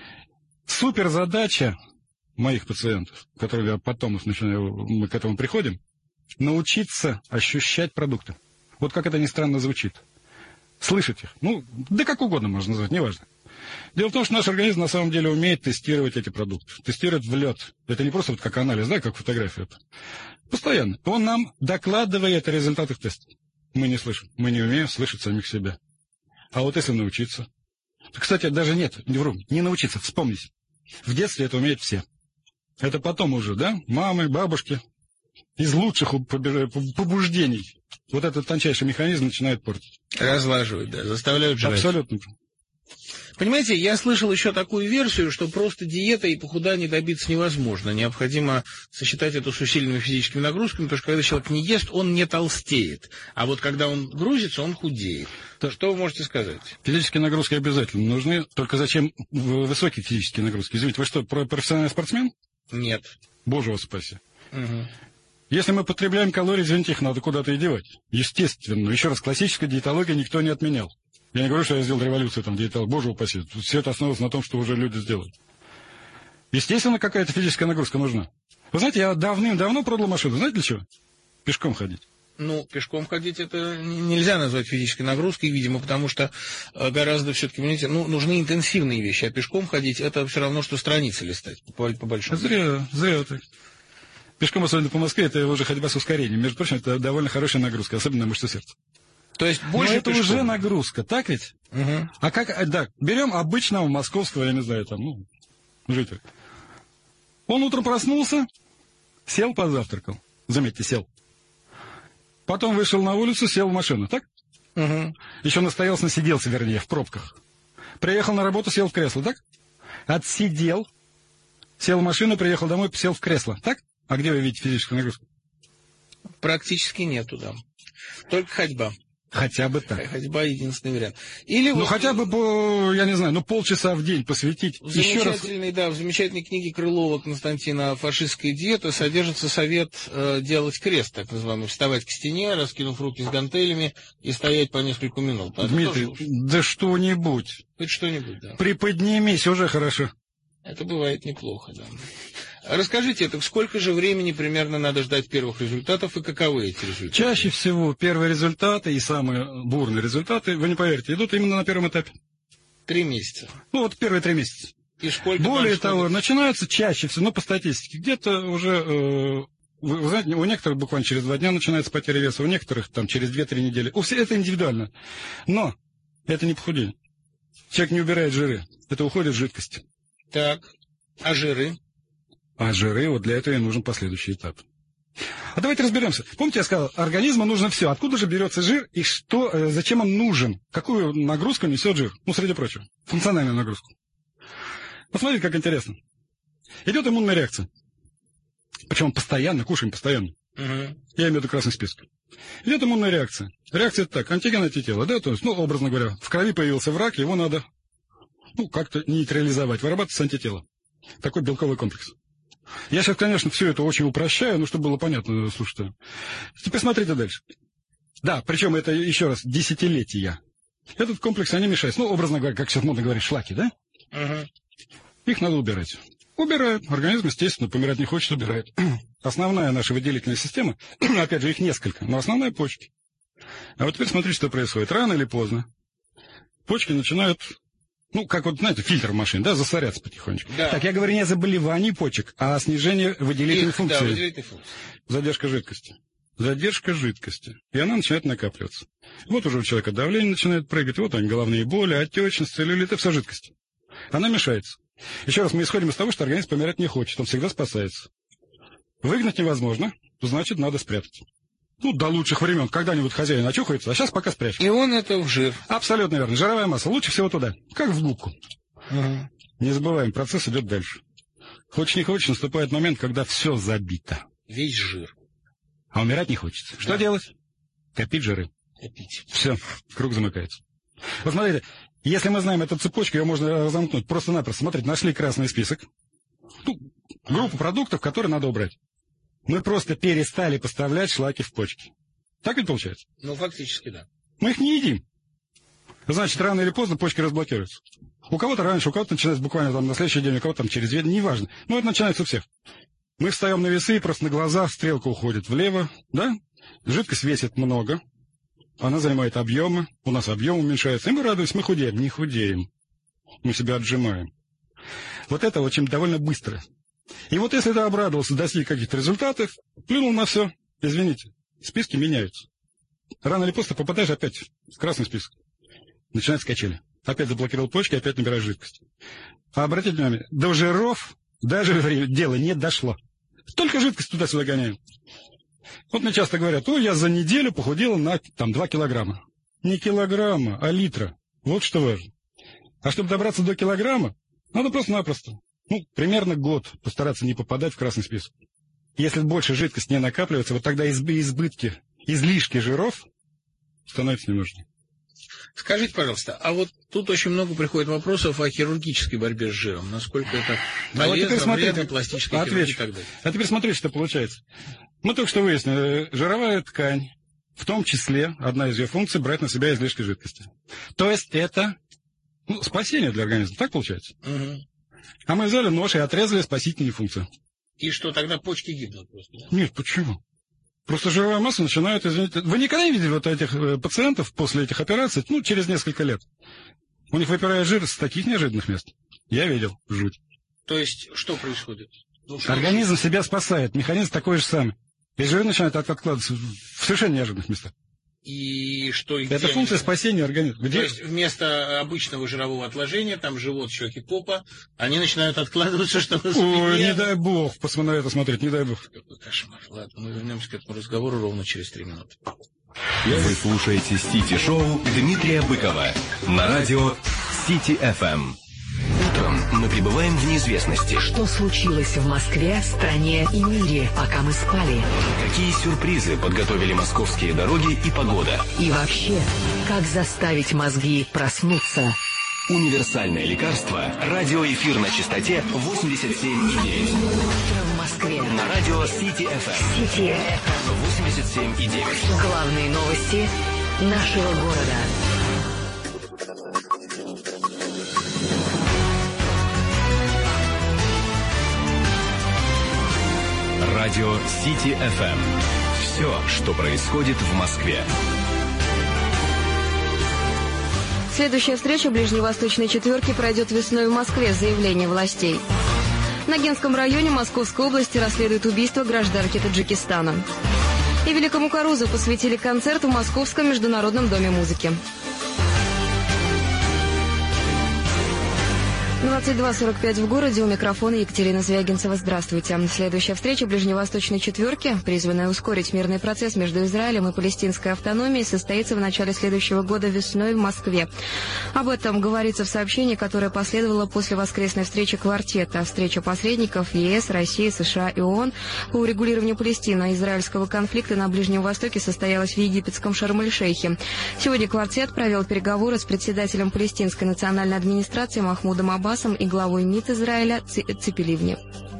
Суперзадача моих пациентов, которые я потом начинаю, мы к этому приходим, научиться ощущать продукты. Вот как это ни странно звучит. Слышать их. Ну, да как угодно можно назвать, неважно. Дело в том, что наш организм на самом деле умеет тестировать эти продукты. Тестировать в лед. Это не просто вот как анализ, да, как фотография. Постоянно. Он нам докладывает о результатах теста. Мы не слышим. Мы не умеем слышать самих себя. А вот если научиться... Кстати, даже нет, не вру, не научиться, вспомните. В детстве это умеют все. Это потом уже, да, мамы, бабушки, из лучших побуждений. Вот этот тончайший механизм начинает портить. Разлаживают, да, заставляют жрать. Абсолютно. Понимаете, я слышал еще такую версию, что просто диета и похудания добиться невозможно. Необходимо сочетать это с усиленными физическими нагрузками, потому что когда человек не ест, он не толстеет. А вот когда он грузится, он худеет. То что вы можете сказать? Физические нагрузки обязательно нужны. Только зачем высокие физические нагрузки? Извините, вы что, профессиональный спортсмен? Нет. Боже вас спаси. Угу. Если мы потребляем калории, извините, их надо куда-то и девать. Естественно. Еще раз, классическая диетология никто не отменял. Я не говорю, что я сделал революцию, там, диетологию, боже упаси. Все это основывалось на том, что уже люди сделали. Естественно, какая-то физическая нагрузка нужна. Вы знаете, я давным-давно продал машину. Знаете для чего? Пешком ходить. Ну, пешком ходить это нельзя назвать физической нагрузкой, видимо, потому что гораздо все-таки, понимаете, ну, нужны интенсивные вещи, а пешком ходить это все равно, что страницы листать, по, по большому. Зря, зря так. Пешком, особенно по Москве, это уже ходьба с ускорением. Между прочим, это довольно хорошая нагрузка, особенно на мышцы сердца. То есть больше. Но это пешком. Уже нагрузка, так ведь? Угу. А как, да, берем обычного московского, я не знаю, там, ну, жителя. Он утром проснулся, сел, позавтракал. Заметьте, сел. Потом вышел на улицу, сел в машину, так? Угу. Еще настоялся, насиделся, вернее, в пробках. Приехал на работу, сел в кресло, так? Отсидел, сел в машину, приехал домой, сел в кресло, так? А где вы видите физическую нагрузку? Практически нету, да. Только ходьба. Хотя бы так. Ходьба — единственный вариант. Или ну, вот... хотя бы, по, я не знаю, ну, полчаса в день посвятить. Еще раз... Да, в замечательной книге Крылова Константина «Фашистская диета» содержится совет э, делать крест, так называемый, вставать к стене, раскинув руки с гантелями и стоять по несколько минут. А Дмитрий, да что-нибудь. Хоть что-нибудь, да. Приподнимись, уже хорошо. Это бывает неплохо, да. Расскажите, так сколько же времени примерно надо ждать первых результатов и каковы эти результаты? Чаще всего первые результаты и самые бурные результаты, вы не поверите, идут именно на первом этапе. Три месяца. Ну вот первые три месяца. И сколько? Более того, начинаются чаще всего, ну по статистике, где-то уже, э, вы, вы знаете, у некоторых буквально через два дня начинается потеря веса, у некоторых там через две-три недели. У всех это индивидуально. Но это не похудение. Человек не убирает жиры, это уходит жидкость. Так, а жиры? А жиры, вот для этого и нужен последующий этап. А давайте разберемся. Помните, я сказал, организму нужно все. Откуда же берется жир и что, зачем он нужен? Какую нагрузку несет жир? Ну, среди прочего, функциональную нагрузку. Посмотрите, как интересно. Идет иммунная реакция. Причем постоянно, кушаем постоянно. Угу. Я имею в виду красный список. Идет иммунная реакция. Реакция так, антиген, антитело, да, то есть, ну, образно говоря, в крови появился враг, его надо, ну, как-то нейтрализовать, вырабатывается антитело. Такой белковый комплекс. Я сейчас, конечно, все это очень упрощаю, но чтобы было понятно, слушайте. Теперь смотрите дальше. Да, причем это, еще раз, десятилетия. Этот комплекс, они мешают. Ну, образно говоря, как сейчас модно говорить, шлаки, да? Угу. Их надо убирать. Убирают. Организм, естественно, помирать не хочет, убирает. Основная наша выделительная система, опять же, их несколько, но основная — почки. А вот теперь смотрите, что происходит. Рано или поздно почки начинают... Ну, как вот, знаете, фильтр машин, да, засоряться потихонечку. Да. Так, я говорю не о заболевании почек, а о снижении выделительной Их, функции. Да, выделительной функции. Задержка жидкости. Задержка жидкости. И она начинает накапливаться. Вот уже у человека давление начинает прыгать, вот они, головные боли, отечность, целлюлит, вся жидкость. Она мешается. Еще раз, мы исходим из того, что организм помирать не хочет, он всегда спасается. Выгнать невозможно, значит, надо спрятать. Ну, до лучших времен. Когда-нибудь хозяин очухается, а сейчас пока спрячем. И он это в жир. Абсолютно верно. Жировая масса. Лучше всего туда. Как в губку. Угу. Не забываем, процесс идет дальше. Хочешь не хочешь, наступает момент, когда все забито. Весь жир. А умирать не хочется. Да. Что делать? Копить жиры. Копить. Все, круг замыкается. Вот смотрите, если мы знаем эту цепочку, ее можно разомкнуть просто-напросто. Смотрите, нашли красный список. Ну, группу продуктов, которые надо убрать. Мы просто перестали поставлять шлаки в почки. Так ведь получается? Ну, фактически, да. Мы их не едим. Значит, рано или поздно почки разблокируются. У кого-то раньше, у кого-то начинается буквально там на следующий день, у кого-то там через две дни, неважно. Но это начинается у всех. Мы встаем на весы, и просто на глаза стрелка уходит влево, да? Жидкость весит много. Она занимает объемы. У нас объем уменьшается. И мы радуемся, мы худеем. Не худеем. Мы себя отжимаем. Вот это очень довольно быстро. И вот если ты обрадовался, достиг каких-то результатов, плюнул на все, извините, списки меняются. Рано или поздно попадаешь опять в красный список. Начинается качели. Опять заблокировал почки, опять набираешь жидкость. А обратите внимание, до жиров даже дело не дошло. Только жидкость туда-сюда гоняем. Вот мне часто говорят, ой, я за неделю похудел на там, два килограмма. Не килограмма, а литра. Вот что важно. А чтобы добраться до килограмма, надо просто-напросто. Ну, примерно год постараться не попадать в красный список. Если больше жидкости не накапливается, вот тогда избы, избытки, излишки жиров становятся не нужны. Скажите, пожалуйста, а вот тут очень много приходит вопросов о хирургической борьбе с жиром. Насколько это полезно, а вредно, пластическая хирургия и так далее. А теперь смотрите, что получается. Мы только что выяснили, жировая ткань, в том числе, одна из ее функций, брать на себя излишки жидкости. То есть это ну, спасение для организма. Так получается? Угу. А мы взяли нож и отрезали спасительные функции. И что, тогда почки гибнут просто? Да? Нет, почему? Просто жировая масса начинает, извините... Вы никогда не видели вот этих пациентов после этих операций, ну, через несколько лет? У них выпирает жир с таких неожиданных мест. Я видел. Жуть. То есть, что происходит? Ну, что Организм происходит? Себя спасает. Механизм такой же самый. И жир начинает откладываться в совершенно неожиданных местах. И что? И это функция они... спасения организма. Где... То есть вместо обычного жирового отложения, там живот, щеки, попа, они начинают откладываться, чтобы... Ой, не дай бог, посмотри на это смотреть, не дай бог. Какой кошмар. Ладно, мы вернемся к этому разговору ровно через три минуты. Вы слушаете Сити-шоу Дмитрия Быкова на радио Сити эф эм. Утром мы пребываем в неизвестности. Что случилось в Москве, стране и мире, пока мы спали? Какие сюрпризы подготовили московские дороги и погода? И вообще, как заставить мозги проснуться? Универсальное лекарство. Радиоэфир на частоте восемьдесят семь и девять. Утро в Москве. На радио Сити эф эм. Сити эф эм. восемьдесят семь и девять. Главные новости нашего города. Радио Сити эф эм. Все, что происходит в Москве. Следующая встреча ближневосточной четверки пройдет весной в Москве, заявление властей. В Ногинском районе Московской области расследуют убийство гражданки Таджикистана. И Великому Карузу посвятили концерт в Московском международном доме музыки. двадцать два сорок пять в городе. У микрофона Екатерина Звягинцева. Здравствуйте. Следующая встреча ближневосточной четверки, призванная ускорить мирный процесс между Израилем и палестинской автономией, состоится в начале следующего года весной в Москве. Об этом говорится в сообщении, которое последовало после воскресной встречи квартета. Встреча посредников ЕС, России, США и ООН по урегулированию палестино-израильского конфликта на Ближнем Востоке состоялась в египетском Шарм-эль-Шейхе. Сегодня квартет провел переговоры с председателем палестинской национальной администрации Махмудом Аббасом и главой МИД Израиля Ципи Ливни.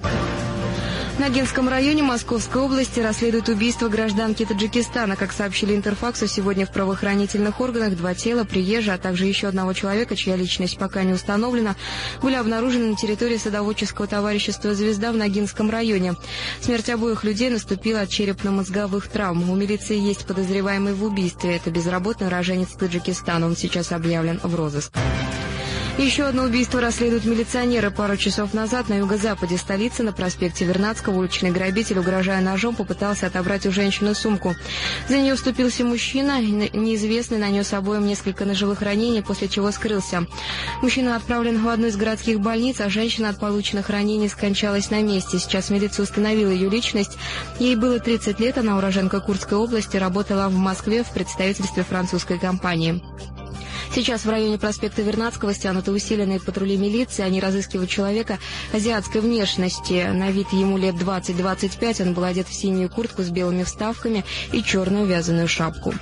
В Ногинском районе Московской области расследуют убийство гражданки Таджикистана. Как сообщили Интерфаксу, сегодня в правоохранительных органах два тела, приезжие, а также еще одного человека, чья личность пока не установлена, были обнаружены на территории садоводческого товарищества «Звезда» в Ногинском районе. Смерть обоих людей наступила от черепно-мозговых травм. У милиции есть подозреваемый в убийстве. Это безработный уроженец Таджикистана. Он сейчас объявлен в розыск. Еще одно убийство расследуют милиционеры. Пару часов назад на юго-западе столицы, на проспекте Вернадского, уличный грабитель, угрожая ножом, попытался отобрать у женщины сумку. За нее вступился мужчина. Неизвестный нанес обоим несколько ножевых ранений, после чего скрылся. Мужчина отправлен в одну из городских больниц, а женщина от полученных ранений скончалась на месте. Сейчас милиция установила ее личность. Ей было тридцать лет, она уроженка Курской области, работала в Москве в представительстве французской компании. Сейчас в районе проспекта Вернадского стянуты усиленные патрули милиции. Они разыскивают человека азиатской внешности. На вид ему лет двадцать-двадцать пять. Он был одет в синюю куртку с белыми вставками и черную вязаную шапку.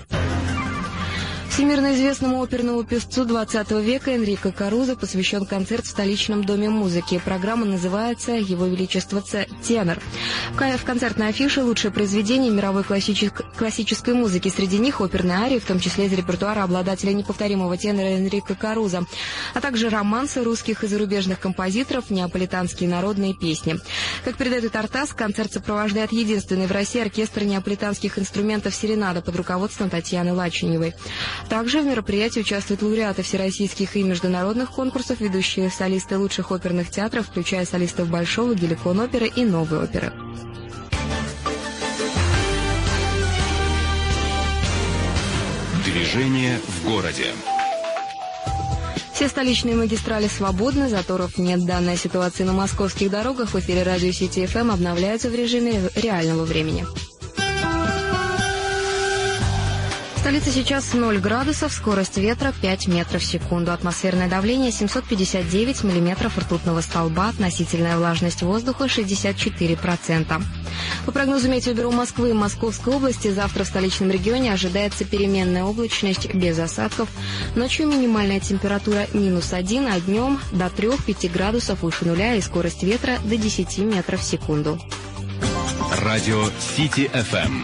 Всемирно известному оперному певцу двадцатого века Энрико Карузо посвящен концерт в столичном доме музыки. Программа называется «Его Величество Тенор». В концертной афише лучшие произведения мировой классической, классической музыки. Среди них оперные арии, в том числе из репертуара обладателя неповторимого тенора Энрико Карузо, а также романсы русских и зарубежных композиторов, неаполитанские народные песни. Как передает Артас, концерт сопровождает единственный в России оркестр неаполитанских инструментов «Серенада» под руководством Татьяны Лачиневой. Также в мероприятии участвуют лауреаты всероссийских и международных конкурсов, ведущие солисты лучших оперных театров, включая солистов Большого, Геликон оперы и Новой оперы. Движение в городе. Все столичные магистрали свободны, заторов нет. Данная ситуация на московских дорогах в эфире радио Сити эф эм обновляется в режиме реального времени. В столице сейчас ноль градусов, скорость ветра пять метров в секунду, атмосферное давление семьсот пятьдесят девять миллиметров ртутного столба, относительная влажность воздуха шестьдесят четыре процента. По прогнозу Метеобюро Москвы и Московской области, завтра в столичном регионе ожидается переменная облачность без осадков. Ночью минимальная температура минус один, а днем до трёх-пяти градусов выше нуля и скорость ветра до десяти метров в секунду. Радио Сити эф эм.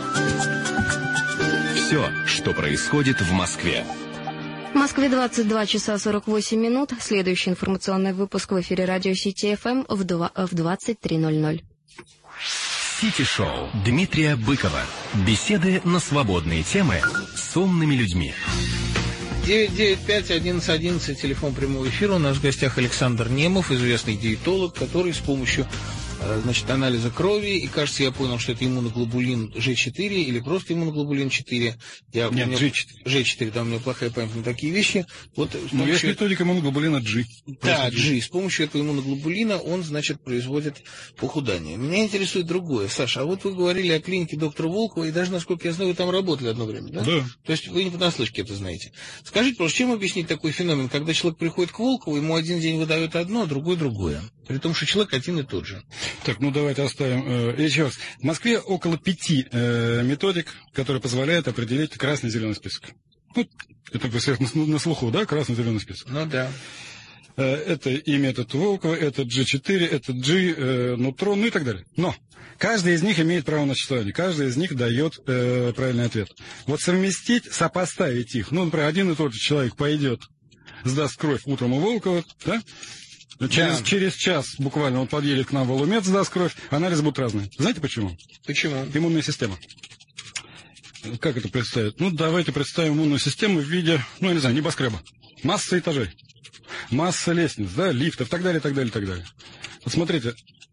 Все, что происходит в Москве. В Москве двадцать два часа сорок восемь минут. Следующий информационный выпуск в эфире радио Сити эф эм в двадцать три ноль ноль. Сити-шоу Дмитрия Быкова. Беседы на свободные темы с умными людьми. девять девять пять одиннадцать одиннадцать, телефон прямого эфира. У нас в гостях Александр Немов, известный диетолог, который с помощью значит, анализа крови, и, кажется, я понял, что это иммуноглобулин Ж четыре или просто иммуноглобулин четыре. Я, Нет, меня, Ж четыре. Ж четыре, там у меня плохая память на такие вещи. Вот, ну, есть методика иммуноглобулина G. Да, G. С помощью этого иммуноглобулина он, значит, производит похудание. Меня интересует другое. Саша, а вот вы говорили о клинике доктора Волкова, и даже, насколько я знаю, вы там работали одно время, да? Да. То есть вы не понаслышке это знаете. Скажите, просто, чем объяснить такой феномен, когда человек приходит к Волкову, ему один день выдают одно, а другой другое? При том, что человек один и тот же. Так, ну давайте оставим. Э, еще раз. В Москве около пяти э, методик, которые позволяют определить красный и зеленый список. Ну, это всех на, на слуху, да, красный-зеленый список. Ну да. Э, это и метод Волкова, это Ж четыре, это G, э, нутрон, ну и так далее. Но каждый из них имеет право на существование, каждый из них дает э, правильный ответ. Вот совместить, сопоставить их, ну, например, один и тот же человек пойдет, сдаст кровь утром у Волкова, да? Через, да. через час буквально он подъедет к нам в Алумет, сдаст кровь, анализы будут разные. Знаете почему? Почему? Иммунная система. Как это представить? Ну, давайте представим иммунную систему в виде, ну, я не знаю, небоскреба. Масса этажей, масса лестниц, да, лифтов, так далее, так далее, так далее. Вот смотрите,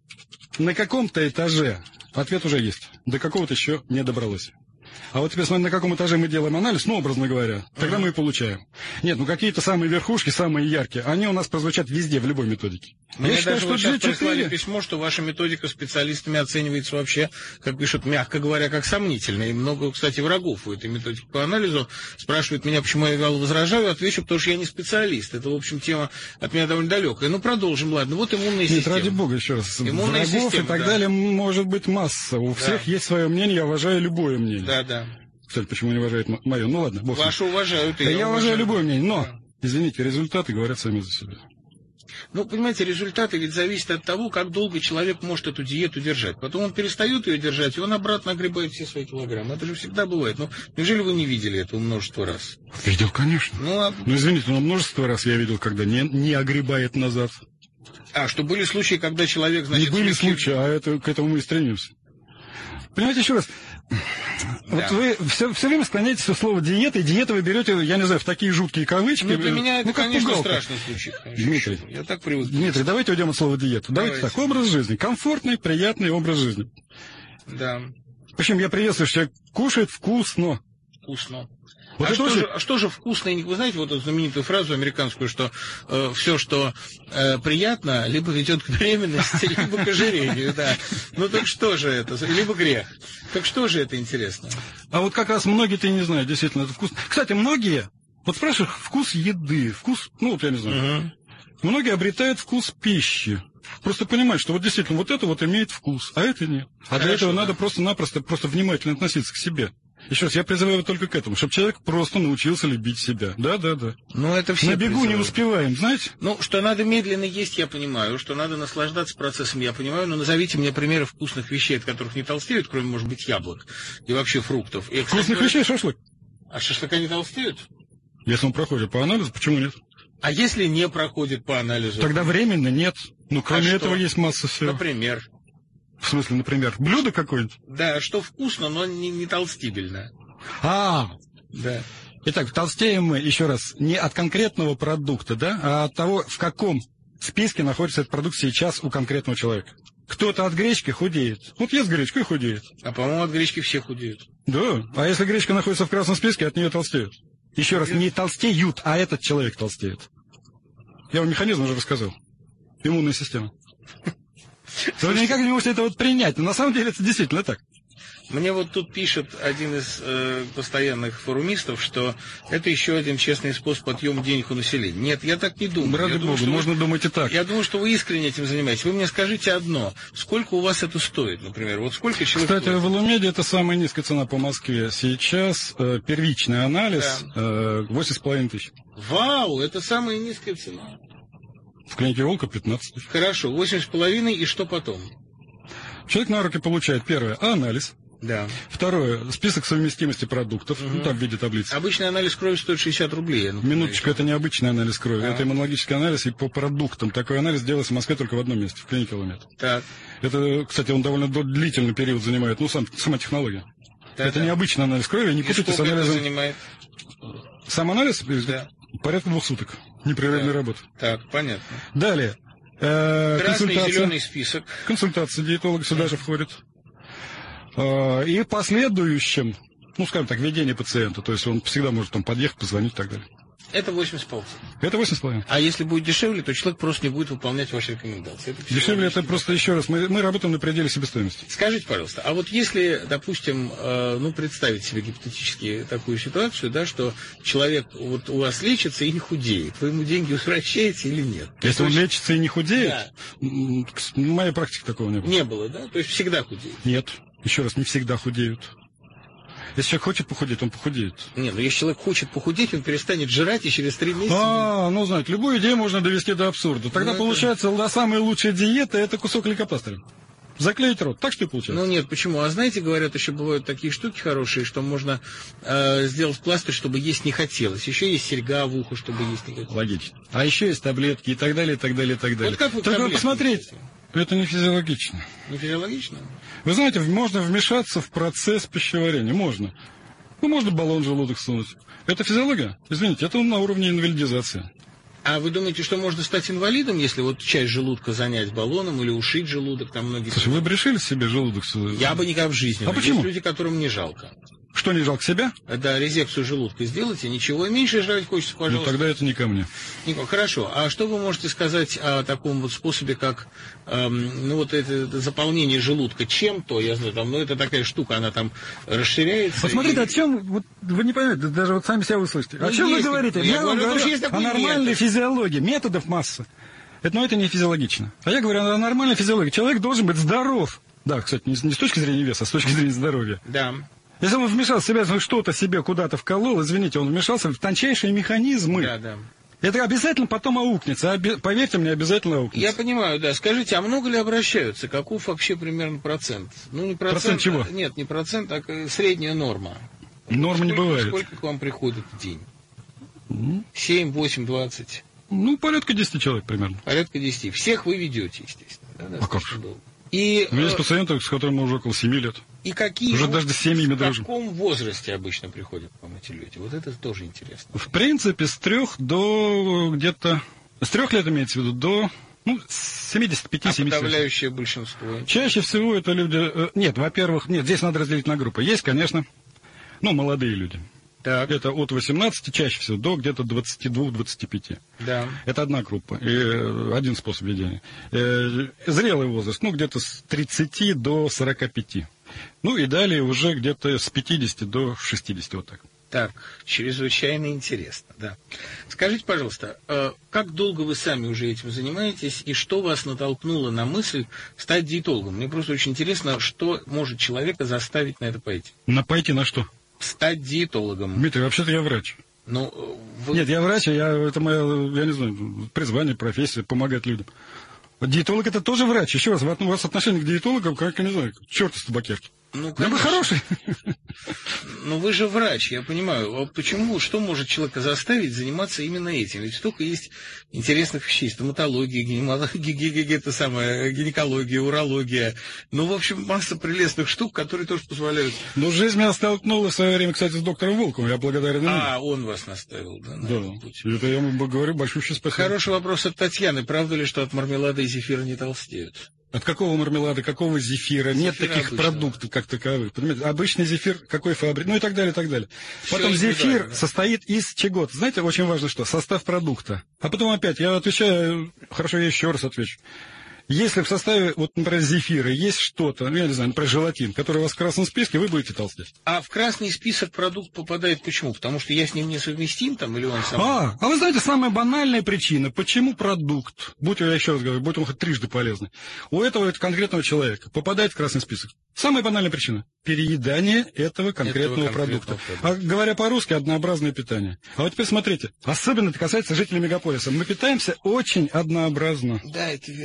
на каком-то этаже ответ уже есть, до какого-то еще не добралось. А вот теперь смотри, на каком этаже мы делаем анализ, ну, образно говоря, тогда uh-huh. мы и получаем. Нет, ну какие-то самые верхушки, самые яркие, они у нас прозвучат везде, в любой методике. Мне Я считаю, даже что вот сейчас прислали письмо, что ваша методика специалистами оценивается вообще, как пишут, мягко говоря, как сомнительная. И много, кстати, врагов у этой методики по анализу спрашивают меня, почему я вяло возражаю, отвечу, потому что я не специалист. Это, в общем, тема от меня довольно далекая. Ну, продолжим, ладно. Вот иммунная система. Нет, ради бога, еще раз. Иммунная врагов система, и так да. далее может быть масса. У да. всех есть свое мнение, я уважаю любое мнение. Да, да. Кстати, почему не уважает мое? Ну ладно, бог. Ваше уважают. Да я, я уважаю любое мнение, но, да. извините, результаты говорят сами за себя. Ну, понимаете, результаты ведь зависят от того, как долго человек может эту диету держать. Потом он перестает ее держать, и он обратно огребает все свои килограммы. Это же всегда бывает. Ну, неужели вы не видели этого множество раз? Видел, конечно. Ну, а... ну извините, но множество раз я видел, когда не, не огребает назад. А, что были случаи, когда человек, значит... Не были смысле... случаи, а это, к этому мы и стремимся. Понимаете, еще раз, да. вот вы все, все время склоняетесь к слову диета, и диету вы берете, я не знаю, в такие жуткие кавычки. Ну, для меня это, ну, как конечно, пугалка. страшный случай. Конечно. Дмитрий, я так привык. Дмитрий, давайте уйдем от слова диета. Давайте, давайте так, образ жизни, комфортный, приятный образ жизни. Да. В общем, я приветствую, что человек кушает вкусно. Вкусно. Вот а, что очень... же, а что же вкусно? Вы знаете вот эту знаменитую фразу американскую, что э, все, что э, приятно, либо ведет к беременности, либо к ожирению. Да. Ну так что же это? Либо грех. Так что же это интересно? А вот как раз многие-то не знают, действительно, это вкусно. Кстати, многие, вот спрашиваешь, вкус еды, вкус, ну вот я не знаю, угу. многие обретают вкус пищи. Просто понимать, что вот действительно вот это вот имеет вкус, а это нет. А Хорошо, для этого да. надо просто-напросто просто внимательно относиться к себе. Еще раз, я призываю только к этому, чтобы человек просто научился любить себя. Да, да, да. Ну, это все на бегу призывают. Не успеваем, знаете? Ну, что надо медленно есть, я понимаю. Что надо наслаждаться процессом, я понимаю. Но назовите мне примеры вкусных вещей, от которых не толстеют, кроме, может быть, яблок и вообще фруктов. И, кстати, вкусных говорят... вещей шашлык. А шашлыка не толстеют? Если он проходит по анализу, почему нет? А если не проходит по анализу? Тогда временно нет. Ну, кроме а этого, что? Есть масса всего. Например? В смысле, например? Блюдо какое-нибудь? Да, что вкусно, но не, не толстибельно. А, да. Итак, толстеем мы, еще раз, не от конкретного продукта, да, а от того, в каком списке находится этот продукт сейчас у конкретного человека. Кто-то от гречки худеет. Вот ест гречку и худеет. А, по-моему, от гречки все худеют. Да, а если гречка находится в красном списке, от нее толстеют. Еще раз, не толстеют, а этот человек толстеет. Я вам механизм уже рассказал. Иммунная система. Вы никак не можете это вот принять, но на самом деле это действительно так. Мне вот тут пишет один из э, постоянных форумистов, что это еще один честный способ отъема денег у населения. Нет, я так не думаю. Ради я бога, думаю, можно вы, думать и так. Я думаю, что вы искренне этим занимаетесь. Вы мне скажите одно. Сколько у вас это стоит, например? Вот сколько человек Кстати, стоит? в Алумеде это самая низкая цена по Москве. Сейчас э, первичный анализ да. э, восемь с половиной тысяч. Вау, это самая низкая цена. В клинике Волка пятнадцать тысяч. Хорошо, восемь с половиной, и что потом? Человек на руки получает, первое, анализ. Да. Второе, список совместимости продуктов, угу. ну, там в виде таблицы. Обычный анализ крови стоит шестьдесят рублей. Минуточку, это не обычный анализ крови, а. это иммунологический анализ, и по продуктам. Такой анализ делается в Москве только в одном месте, в клинике Ламет. Так. Это, кстати, он довольно длительный период занимает, ну, сам, сама технология. Да, это да. не обычный анализ крови, не и путайте с анализом. Это занимает? Сам анализ? Да. Порядка двух суток. Непрерывной да. работы. Так, понятно. Далее. Э, Красный и зеленый список. Консультация диетолога сюда же входит. Э, и последующим, ну, скажем так, ведение пациента. То есть он всегда может там подъехать, позвонить и так далее. Это восемь с полтинник. Это восемь с половиной. А если будет дешевле, то человек просто не будет выполнять ваши рекомендации. Это дешевле это просто еще раз. Мы, мы работаем на пределе себестоимости. Скажите, пожалуйста, а вот если, допустим, э, ну, представить себе гипотетически такую ситуацию, да, что человек вот у вас лечится и не худеет, вы ему деньги возвращаете или нет? Если то он есть... лечится и не худеет, да. в моей практике такого не было. Не было, да? То есть всегда худеет? Нет. Еще раз, не всегда худеют. Если человек хочет похудеть, он похудеет. Нет, но если человек хочет похудеть, он перестанет жрать и через три месяца... А, ну, знаете, любую идею можно довести до абсурда. Тогда ну, получается, это... самая лучшая диета – это кусок лейкопластыря. Заклеить рот. Так что и получается. Ну, нет, почему? А знаете, говорят, еще бывают такие штуки хорошие, что можно э, сделать пластырь, чтобы есть не хотелось. Еще есть серьга в ухо, чтобы есть не хотелось. Логично. А еще есть таблетки и так далее, и так далее, и так далее. Вот как вы Только посмотрите. Это не физиологично. Не физиологично? Вы знаете, можно вмешаться в процесс пищеварения. Можно. Ну, можно баллон в желудок сунуть. Это физиология? Извините, это на уровне инвалидизации. А вы думаете, что можно стать инвалидом, если вот часть желудка занять баллоном или ушить желудок? Там многие... Слушай, вы бы решили себе желудок? Я бы никогда в жизни. А почему? Есть люди, которым не жалко. Что, не жалко себя? Да, резекцию желудка сделайте, ничего. Меньше жрать хочется, пожалуйста. Ну, тогда это не ко мне. Хорошо. А что вы можете сказать о таком вот способе, как, эм, ну, вот это, это заполнение желудка чем-то, я знаю, там, ну, это такая штука, она там расширяется. Посмотрите, и... о чем, вот, вы не поймете, даже вот сами себя услышите. Ну, о чем есть, вы говорите? Я, я говорю, говорю о нормальной метод. физиологии, методов масса. Это, но это не физиологично. А я говорю о нормальной физиологии. Человек должен быть здоров. Да, кстати, не, не с точки зрения веса, а с точки зрения здоровья. Да. Если он вмешался в себя, ну, что-то себе куда-то вколол, извините, он вмешался в тончайшие механизмы. Да, да. Это обязательно потом аукнется. Оби... Поверьте мне, обязательно аукнется. Я понимаю, да. Скажите, а много ли обращаются? Каков вообще примерно процент? Ну, не процент. Процент чего? А, нет, не процент, а средняя норма. Норма сколько, не бывает. Сколько к вам приходит в день? семь, восемь, двадцать? Ну, порядка десяти человек примерно. Порядка десяти. Всех вы ведете, естественно. Да, а как же? И, У меня есть пациенты, с которыми мы уже около семи лет. И какие уже даже с семьями дружим. В каком возрасте обычно приходят к вам эти люди? Вот это тоже интересно. В принципе, с трех до где-то... С трех лет имеется в виду до... Ну, с семидесяти пяти — семидесяти. А подавляющее большинство? Чаще всего это люди... Нет, во-первых, нет, здесь надо разделить на группы. Есть, конечно, ну, молодые люди. Так. Это от восемнадцати чаще всего до где-то двадцати двух — двадцати пяти. Да. Это одна группа, и один способ ведения. Зрелый возраст, ну, где-то с тридцати до сорока пяти. Ну, и далее уже где-то с пятидесяти до шестидесяти, вот так. Так, чрезвычайно интересно, да. Скажите, пожалуйста, как долго вы сами уже этим занимаетесь, и что вас натолкнуло на мысль стать диетологом? Мне просто очень интересно, что может человека заставить на это пойти. На пойти на что? Стать диетологом. Дмитрий, вообще-то я врач. Ну, вы... Нет, я врач, я, это моя, я не знаю, призвание, профессия, помогать людям. Диетолог — это тоже врач. Еще раз, у вас отношение к диетологам, как, я не знаю, черт из табакерки. Ну, я бы хороший. Ну, вы же врач, я понимаю. А почему, что может человека заставить заниматься именно этим? Ведь столько есть интересных вещей. Стоматология, гинекология, это самое, гинекология, урология. Ну, в общем, масса прелестных штук, которые тоже позволяют... Ну, жизнь меня столкнула в свое время, кстати, с доктором Волковым. Я благодарен ему. А, он вас наставил, да? Да, это я ему говорю большущее спасибо. Хороший вопрос от Татьяны. Правда ли, что от мармелада и зефира не толстеют? От какого мармелада, какого зефира? Зефира нет таких обычного. Продуктов, как таковых. Понимаете? Обычный зефир, какой фабрик, ну и так далее, и так далее. Все потом зефир да. состоит из чего-то. Знаете, очень важно что? Состав продукта. А потом опять, я отвечаю, хорошо, я еще раз отвечу. Если в составе, вот, например, зефира есть что-то, ну, я не знаю, например, желатин, который у вас в красном списке, вы будете толстеть. А в красный список продукт попадает почему? Потому что я с ним не совместим, там, или он сам... А, а вы знаете, самая банальная причина, почему продукт, будь я еще раз говорю, будь он хоть трижды полезный, у этого конкретного человека попадает в красный список. Самая банальная причина – переедание этого конкретного, этого конкретного продукта. продукта. А говоря по-русски, однообразное питание. А вот теперь смотрите, особенно это касается жителей мегаполиса. Мы питаемся очень однообразно. Да, это верно.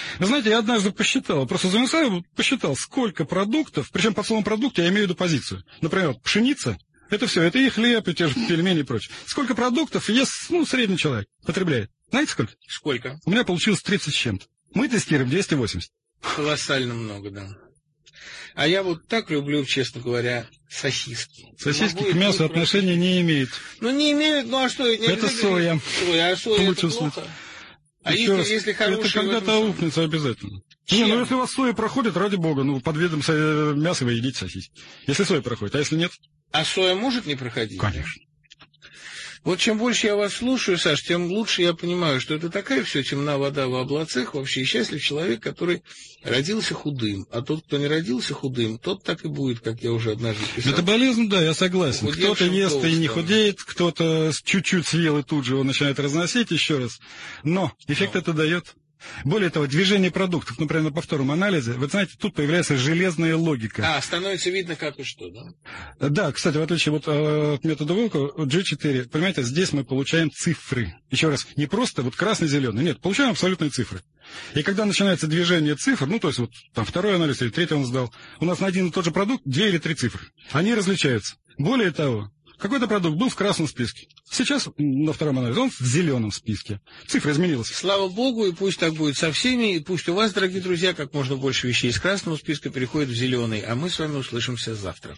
Вы знаете, я однажды посчитал, просто за инсайдом посчитал, сколько продуктов, причем под словом продукт я имею в виду позицию. Например, вот пшеница, это все, это и хлеб, и те же пельмени и прочее. Сколько продуктов ест, ну, средний человек потребляет? Знаете, сколько? Сколько? У меня получилось тридцать с чем-то. Мы тестируем двести восемьдесят. Колоссально много, да. А я вот так люблю, честно говоря, сосиски. Сосиски к мясу отношения не имеют. Ну, не имеют, ну а что? Это соя. Соя, а соя это плохо? А если, раз, если хороший... Это когда-то аукнется обязательно. Чем? Не, ну если у вас соя проходит, ради бога, ну под видом мяса вы едите сосиски. Если соя проходит, а если нет? А соя может не проходить? Конечно. Вот чем больше я вас слушаю, Саш, тем лучше я понимаю, что это такая все темна вода в облацах, вообще и счастлив человек, который родился худым. А тот, кто не родился худым, тот так и будет, как я уже однажды писал. Метаболизм, да, я согласен. Кто-то ест и не худеет, кто-то чуть-чуть съел и тут же его начинает разносить еще раз. Но эффект Но. это дает. Более того, движение продуктов, например, на повторном анализе, вы знаете, тут появляется железная логика. А, становится видно, как и что, да? Да, кстати, в отличие вот от метода Волкова, джи четыре, понимаете, здесь мы получаем цифры. Еще раз, не просто вот красный-зеленый, нет, получаем абсолютные цифры. И когда начинается движение цифр, ну, то есть вот там второй анализ или третий он сдал, у нас на один и тот же продукт две или три цифры. Они различаются. Более того, какой-то продукт был в красном списке. Сейчас, на втором анализе, он в зеленом списке. Цифра изменилась. Слава богу, и пусть так будет со всеми, и пусть у вас, дорогие друзья, как можно больше вещей из красного списка переходит в зеленый. А мы с вами услышимся завтра.